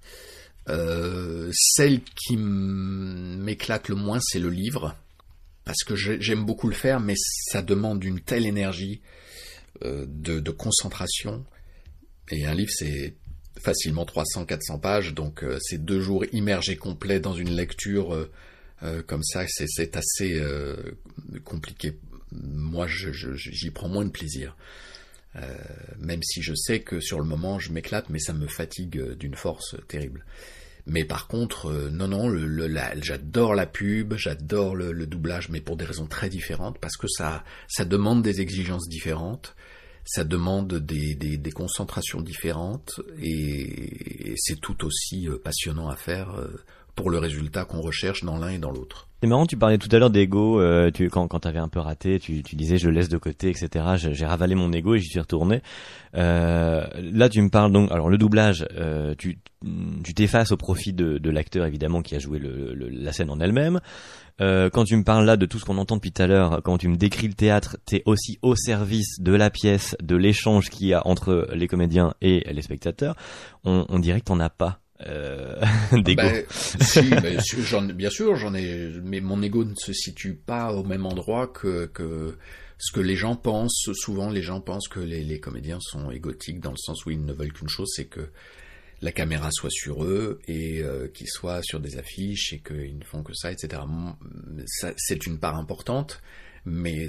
Celle qui m'éclate le moins, c'est le livre, parce que j'aime beaucoup le faire, mais ça demande une telle énergie de concentration. Et un livre, c'est facilement 300-400 pages, donc c'est 2 jours immergés complets dans une lecture comme ça, c'est assez compliqué. Moi, j'y prends moins de plaisir. Même si je sais que sur le moment, je m'éclate, mais ça me fatigue d'une force terrible. Mais par contre, non, j'adore la pub, j'adore le doublage, mais pour des raisons très différentes, parce que ça demande des exigences différentes, ça demande des concentrations différentes, et c'est tout aussi passionnant à faire pour le résultat qu'on recherche dans l'un et dans l'autre. C'est marrant, tu parlais tout à l'heure d'ego, quand t'avais un peu raté, tu disais je le laisse de côté, etc. J'ai ravalé mon ego et j'y suis retourné. Là tu me parles donc, alors le doublage, tu t'effaces au profit de l'acteur évidemment qui a joué la scène en elle-même. Quand tu me parles là de tout ce qu'on entend depuis tout à l'heure, quand tu me décris le théâtre, t'es aussi au service de la pièce, de l'échange qu'il y a entre les comédiens et les spectateurs. On dirait que t'en as pas. D'ego. Si, bien sûr, j'en ai, mais mon ego ne se situe pas au même endroit que ce que les gens pensent. Souvent, les gens pensent que les comédiens sont égotiques dans le sens où ils ne veulent qu'une chose, c'est que la caméra soit sur eux et qu'ils soient sur des affiches et qu'ils ne font que ça, etc. Ça, c'est une part importante, mais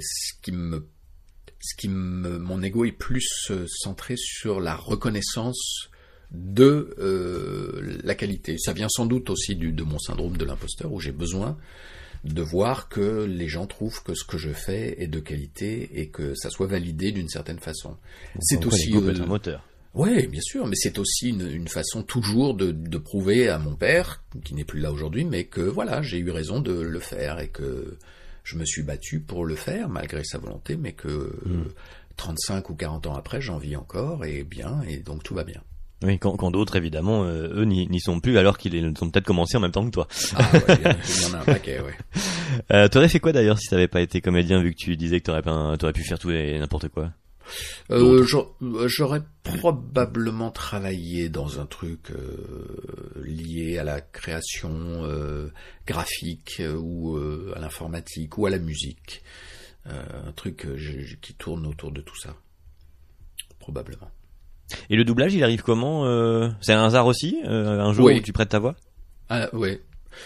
mon ego est plus centré sur la reconnaissance de la qualité. Ça vient sans doute aussi de mon syndrome de l'imposteur, où j'ai besoin de voir que les gens trouvent que ce que je fais est de qualité et que ça soit validé d'une certaine façon. C'est aussi un moteur. Ouais, bien sûr, mais c'est aussi une façon toujours de prouver à mon père, qui n'est plus là aujourd'hui, mais que voilà, j'ai eu raison de le faire et que je me suis battu pour le faire malgré sa volonté, mais que 35 ou 40 ans après, j'en vis encore et bien, et donc tout va bien. Oui, quand d'autres, évidemment, eux n'y sont plus, alors qu'ils ont peut-être commencé en même temps que toi. Ah ouais, il y en a un paquet, ouais. T'aurais fait quoi d'ailleurs si t'avais pas été comédien, vu que tu disais que t'aurais pu faire tout et n'importe quoi? J'aurais probablement travaillé dans un truc lié à la création graphique ou à l'informatique ou à la musique. Un truc qui tourne autour de tout ça. Probablement. Et le doublage, il arrive comment? C'est un hasard aussi, un jour où tu prêtes ta voix? Ah ouais.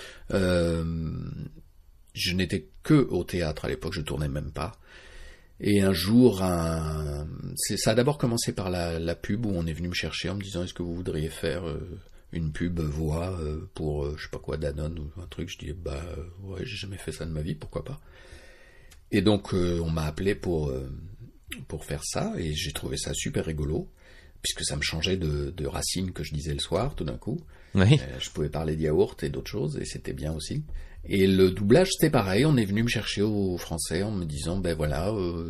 Je n'étais que au théâtre à l'époque, je tournais même pas. Et un jour, ça a d'abord commencé par la pub où on est venu me chercher en me disant est-ce que vous voudriez faire une pub voix pour je sais pas quoi, Danone ou un truc. Je dis ouais, j'ai jamais fait ça de ma vie, pourquoi pas. Et donc on m'a appelé pour faire ça et j'ai trouvé ça super rigolo, puisque ça me changeait de racines que je disais le soir tout d'un coup. Oui. Je pouvais parler de yaourt et d'autres choses et c'était bien aussi. Et le doublage c'était pareil, on est venu me chercher au français en me disant ben voilà,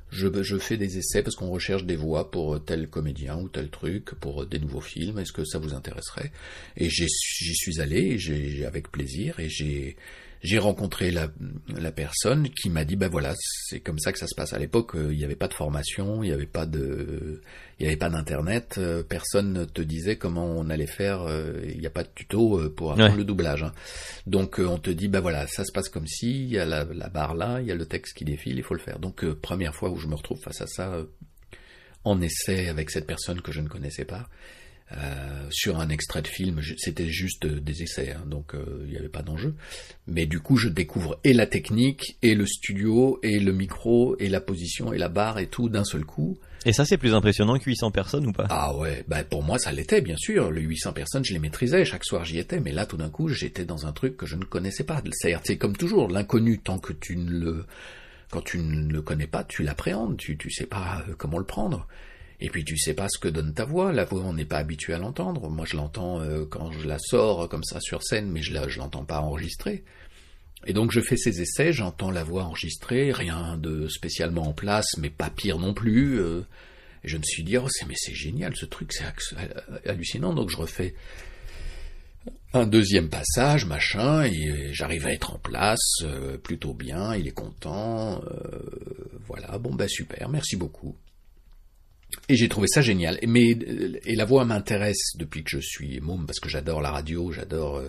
Je fais des essais parce qu'on recherche des voix pour tel comédien ou tel truc, pour des nouveaux films. Est-ce que ça vous intéresserait? Et j'y suis allé, avec plaisir, et j'ai rencontré la personne qui m'a dit, ben voilà, c'est comme ça que ça se passe. À l'époque, il n'y avait pas de formation, il n'y avait pas d'internet, personne ne te disait comment on allait faire, il n'y a pas de tuto pour apprendre le doublage. Hein. Donc on te dit, ben voilà, ça se passe comme ci, il y a la barre là, il y a le texte qui défile, il faut le faire. Donc première fois où je me retrouve face à ça, en essai avec cette personne que je ne connaissais pas, sur un extrait de film, c'était juste des essais, hein, donc il n'y avait pas d'enjeu. Mais du coup, je découvre et la technique, et le studio, et le micro, et la position, et la barre, et tout d'un seul coup. Et ça, c'est plus impressionnant que 800 personnes ou pas? Ah ouais, bah pour moi ça l'était, bien sûr. Les 800 personnes, je les maîtrisais, chaque soir j'y étais, mais là tout d'un coup, j'étais dans un truc que je ne connaissais pas. C'est comme toujours, l'inconnu, tant que quand tu ne le connais pas, tu l'appréhendes, tu sais pas comment le prendre. Et puis tu sais pas ce que donne ta voix. La voix, on n'est pas habitué à l'entendre. Moi, je l'entends quand je la sors comme ça sur scène, mais je l'entends pas enregistrée. Et donc je fais ces essais, j'entends la voix enregistrée, rien de spécialement en place, mais pas pire non plus. Et je me suis dit, mais c'est génial ce truc, c'est hallucinant. Donc je refais un deuxième passage, machin, et j'arrive à être en place, plutôt bien, il est content. Voilà, bon ben super, merci beaucoup. Et j'ai trouvé ça génial. Et la voix m'intéresse depuis que je suis môme, parce que j'adore la radio, j'adore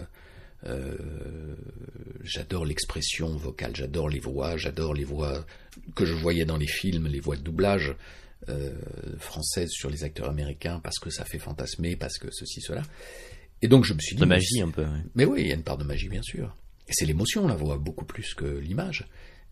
l'expression vocale, j'adore les voix que je voyais dans les films, les voix de doublage françaises sur les acteurs américains, parce que ça fait fantasmer, parce que ceci, cela. Et donc je me suis dit... De magie un peu. Ouais. Mais oui, il y a une part de magie, bien sûr. Et c'est l'émotion, la voix, beaucoup plus que l'image.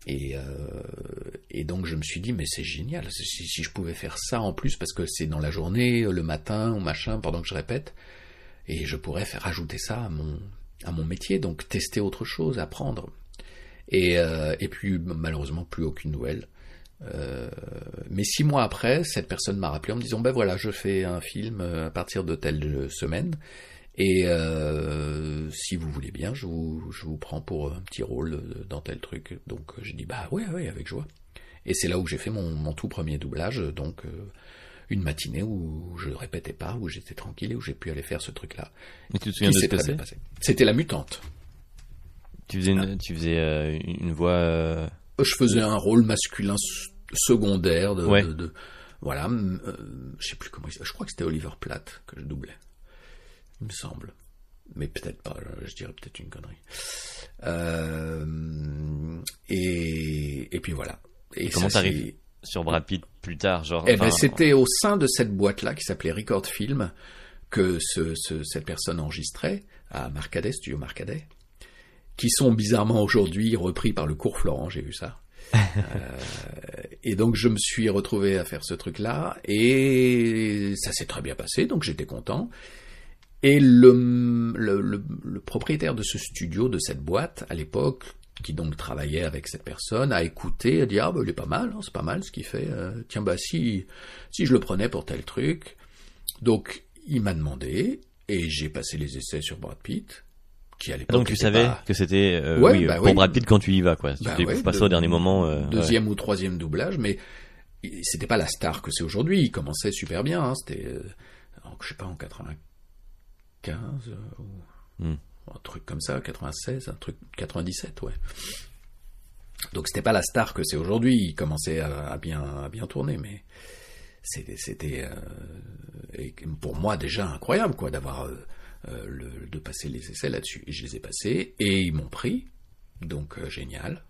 Et donc je me suis dit, mais c'est génial, si je pouvais faire ça en plus, parce que c'est dans la journée, le matin ou machin, pendant que je répète, et je pourrais rajouter ça à mon métier, donc tester autre chose, apprendre. Et puis malheureusement plus aucune nouvelle. Mais 6 mois après, cette personne m'a rappelé en me disant, ben voilà, je fais un film à partir de telle semaine, et si vous voulez bien, je vous prends pour un petit rôle dans tel truc. Donc j'ai dit, bah ouais, avec joie. Et c'est là où j'ai fait mon tout premier doublage, donc une matinée où je répétais pas, où j'étais tranquille et où j'ai pu aller faire ce truc-là. Et tu te souviens de ce que c'est? C'était La Mutante. Tu faisais une voix... Je faisais un rôle masculin secondaire voilà, je sais plus comment je crois que c'était Oliver Platt que je doublais. Il me semble. Mais peut-être pas, je dirais peut-être une connerie. Et puis voilà. Et comment t'arrives sur Brad Pitt plus tard, genre? C'était au sein de cette boîte-là qui s'appelait Record Film que cette personne enregistrait à Marcadet, Studio Marcadet, qui sont bizarrement aujourd'hui repris par le Cours Florent, j'ai vu ça. Et donc je me suis retrouvé à faire ce truc-là, et ça s'est très bien passé, donc j'étais content. Et le propriétaire de ce studio, de cette boîte, à l'époque, qui donc travaillait avec cette personne, a écouté, a dit, ah bah il est pas mal, hein, c'est pas mal ce qu'il fait, tiens bah si je le prenais pour tel truc. Donc il m'a demandé, et j'ai passé les essais sur Brad Pitt, qui à l'époque... Donc tu savais que c'était pour Brad Pitt quand tu y vas, quoi. Tu découvres pas ça au dernier moment. Deuxième ou troisième doublage, mais c'était pas la star que c'est aujourd'hui, il commençait super bien, hein, c'était, je sais pas, en 95 un truc comme ça, 96, un truc 97, ouais. Donc c'était pas la star que c'est aujourd'hui, il commençait à bien tourner, mais c'était pour moi déjà incroyable, quoi, d'avoir de passer les essais là-dessus. Et je les ai passés et ils m'ont pris, donc génial.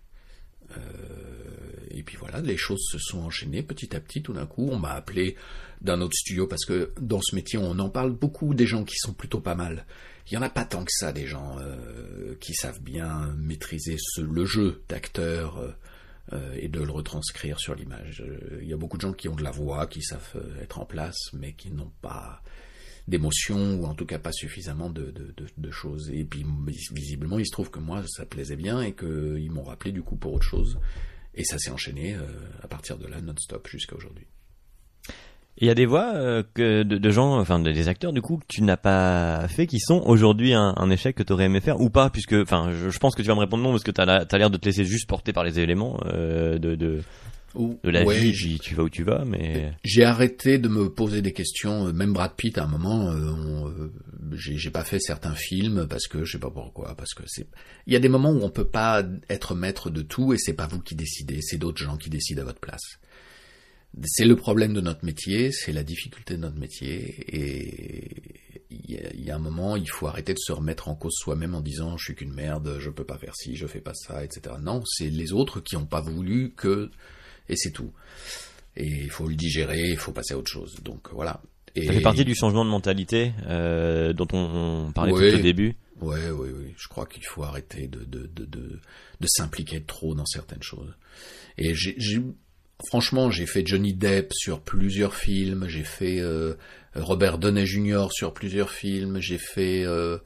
Et puis voilà, les choses se sont enchaînées petit à petit. Tout d'un coup, on m'a appelé d'un autre studio, parce que dans ce métier, on en parle beaucoup, des gens qui sont plutôt pas mal. Il y en a pas tant que ça, des gens qui savent bien maîtriser le jeu d'acteur et de le retranscrire sur l'image. Il y a beaucoup de gens qui ont de la voix, qui savent être en place, mais qui n'ont pas d'émotion, ou en tout cas pas suffisamment de choses. Et puis visiblement, il se trouve que moi, ça plaisait bien, et qu'ils m'ont rappelé du coup pour autre chose. Et ça s'est enchaîné à partir de là, non-stop, jusqu'à aujourd'hui. Il y a des voix de gens, enfin des acteurs du coup que tu n'as pas fait, qui sont aujourd'hui un échec que tu aurais aimé faire ou pas, puisque, enfin, je pense que tu vas me répondre non, parce que t'as l'air de te laisser juste porter par les éléments. de la vie, tu vas où tu vas, mais... J'ai arrêté de me poser des questions, même Brad Pitt, à un moment, j'ai pas fait certains films, parce que, je sais pas pourquoi, parce que il y a des moments où on peut pas être maître de tout, et c'est pas vous qui décidez, c'est d'autres gens qui décident à votre place. C'est le problème de notre métier, c'est la difficulté de notre métier, et il y a un moment, il faut arrêter de se remettre en cause soi-même en disant je suis qu'une merde, je peux pas faire ci, je fais pas ça, etc. Non, c'est les autres qui ont pas voulu et c'est tout. Et il faut le digérer, il faut passer à autre chose. Donc voilà. Et ça fait partie du changement de mentalité dont on parlait tout au début. Oui. Je crois qu'il faut arrêter de s'impliquer trop dans certaines choses. Et franchement, j'ai fait Johnny Depp sur plusieurs films, j'ai fait Robert Downey Jr. sur plusieurs films, j'ai fait...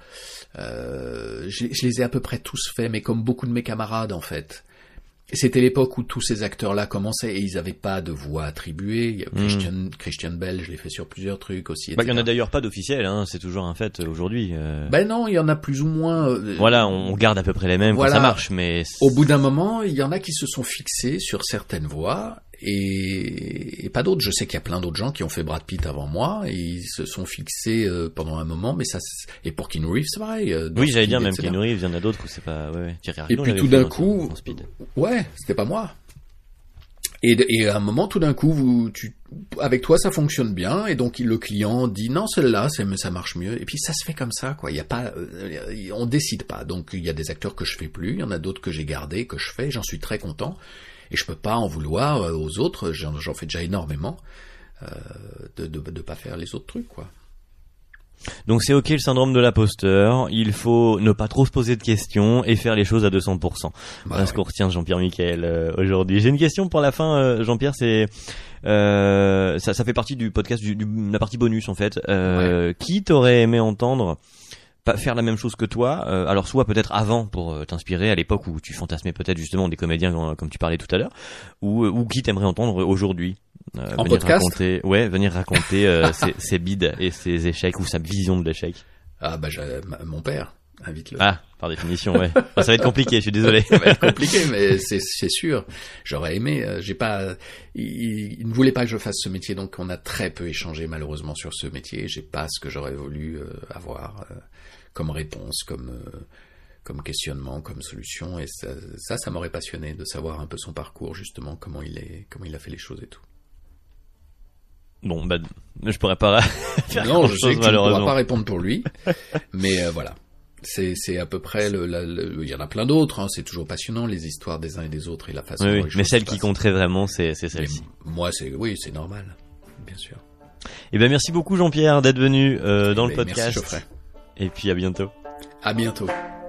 je les ai à peu près tous faits, mais comme beaucoup de mes camarades, en fait. C'était l'époque où tous ces acteurs-là commençaient et ils n'avaient pas de voix attribuée. Il y a Christian Bale, je l'ai fait sur plusieurs trucs aussi. Il y en a d'ailleurs pas d'officiel, hein, c'est toujours un fait aujourd'hui. Non, il y en a plus ou moins. Voilà, on garde à peu près les mêmes quand ça marche, mais... Au bout d'un moment, il y en a qui se sont fixés sur certaines voix et pas d'autres. Je sais qu'il y a plein d'autres gens qui ont fait Brad Pitt avant moi et ils se sont fixés pendant un moment, mais ça... Et pour Keanu Reeves, c'est pareil. Oui, j'allais dire, même Keanu Reeves, il y en a d'autres où c'est pas... Ouais. Et puis tout d'un coup... Ouais, c'était pas moi. Et à un moment, tout d'un coup, avec toi, ça fonctionne bien, et donc le client dit non, celle-là, ça marche mieux. Et puis ça se fait comme ça, quoi. Il y a pas, on décide pas. Donc il y a des acteurs que je fais plus, il y en a d'autres que j'ai gardés, que je fais. J'en suis très content, et je peux pas en vouloir aux autres. J'en fais déjà énormément de pas faire les autres trucs, quoi. Donc c'est ok le syndrome de l'imposteur, il faut ne pas trop se poser de questions et faire les choses à 200%. Voilà ce qu'on retient de Jean-Pierre Michael aujourd'hui. J'ai une question pour la fin, Jean-Pierre, c'est ça fait partie du podcast, la partie bonus en fait. Qui t'aurait aimé entendre faire la même chose que toi, alors soit peut-être avant pour t'inspirer à l'époque où tu fantasmais peut-être justement des comédiens comme tu parlais tout à l'heure, ou qui t'aimerais entendre aujourd'hui? En podcast? Venir raconter ses bides et ses échecs ou sa vision de l'échec. Ah mon père, invite-le. Ah, par définition, ouais. Ça va être compliqué, je suis désolé. Ça va être compliqué, mais c'est sûr. J'aurais aimé. Il ne voulait pas que je fasse ce métier, donc on a très peu échangé malheureusement sur ce métier. J'ai pas ce que j'aurais voulu avoir comme réponse, comme questionnement, comme solution. Et ça m'aurait passionné de savoir un peu son parcours justement, comment il a fait les choses et tout. Bon, je pourrais pas faire non, je sais que tu ne pourras pas répondre pour lui, mais voilà. C'est à peu près il y en a plein d'autres, hein. C'est toujours passionnant, les histoires des uns et des autres et la façon dont les choses mais celle se qui passent. compterait vraiment, c'est celle-ci. Moi, c'est normal, bien sûr. Eh ben, merci beaucoup, Jean-Pierre, d'être venu, dans le podcast. Merci, Geoffrey. Et puis, à bientôt. À bientôt.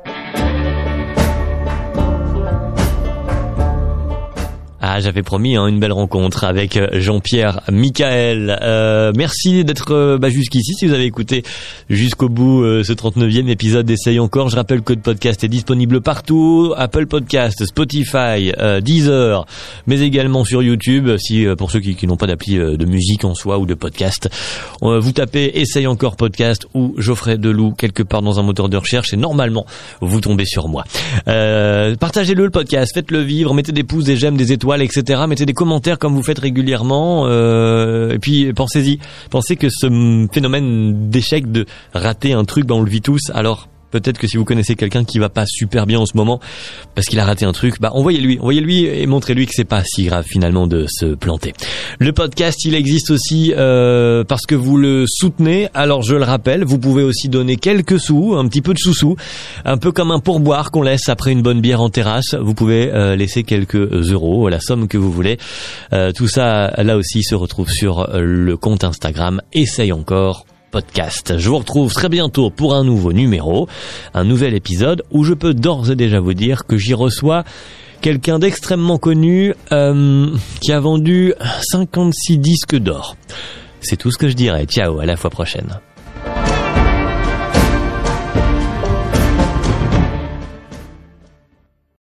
Ah, j'avais promis une belle rencontre avec Jean-Pierre Michael. Merci d'être jusqu'ici. Si vous avez écouté jusqu'au bout ce 39e épisode d'Essaye encore, je rappelle que le podcast est disponible partout, Apple Podcast, Spotify, Deezer, mais également sur YouTube. Si pour ceux qui n'ont pas d'appli de musique en soi ou de podcast, vous tapez Essaye encore podcast ou Geoffrey Deloup quelque part dans un moteur de recherche et normalement vous tombez sur moi. Partagez-le le podcast, faites-le vivre, mettez des pouces, des j'aime, des étoiles, etc. Mettez des commentaires comme vous faites régulièrement, et puis pensez-y. Pensez que ce phénomène d'échec, de rater un truc, on le vit tous. Alors peut-être que si vous connaissez quelqu'un qui va pas super bien en ce moment parce qu'il a raté un truc, envoyez-lui et montrez-lui que c'est pas si grave finalement de se planter. Le podcast, il existe aussi parce que vous le soutenez. Alors je le rappelle, vous pouvez aussi donner quelques sous, un petit peu de sous-sous, un peu comme un pourboire qu'on laisse après une bonne bière en terrasse. Vous pouvez laisser quelques euros, la somme que vous voulez. Tout ça, là aussi, se retrouve sur le compte Instagram Essaye encore podcast. Je vous retrouve très bientôt pour un nouveau numéro, un nouvel épisode où je peux d'ores et déjà vous dire que j'y reçois quelqu'un d'extrêmement connu qui a vendu 56 disques d'or. C'est tout ce que je dirais. Ciao, à la fois prochaine.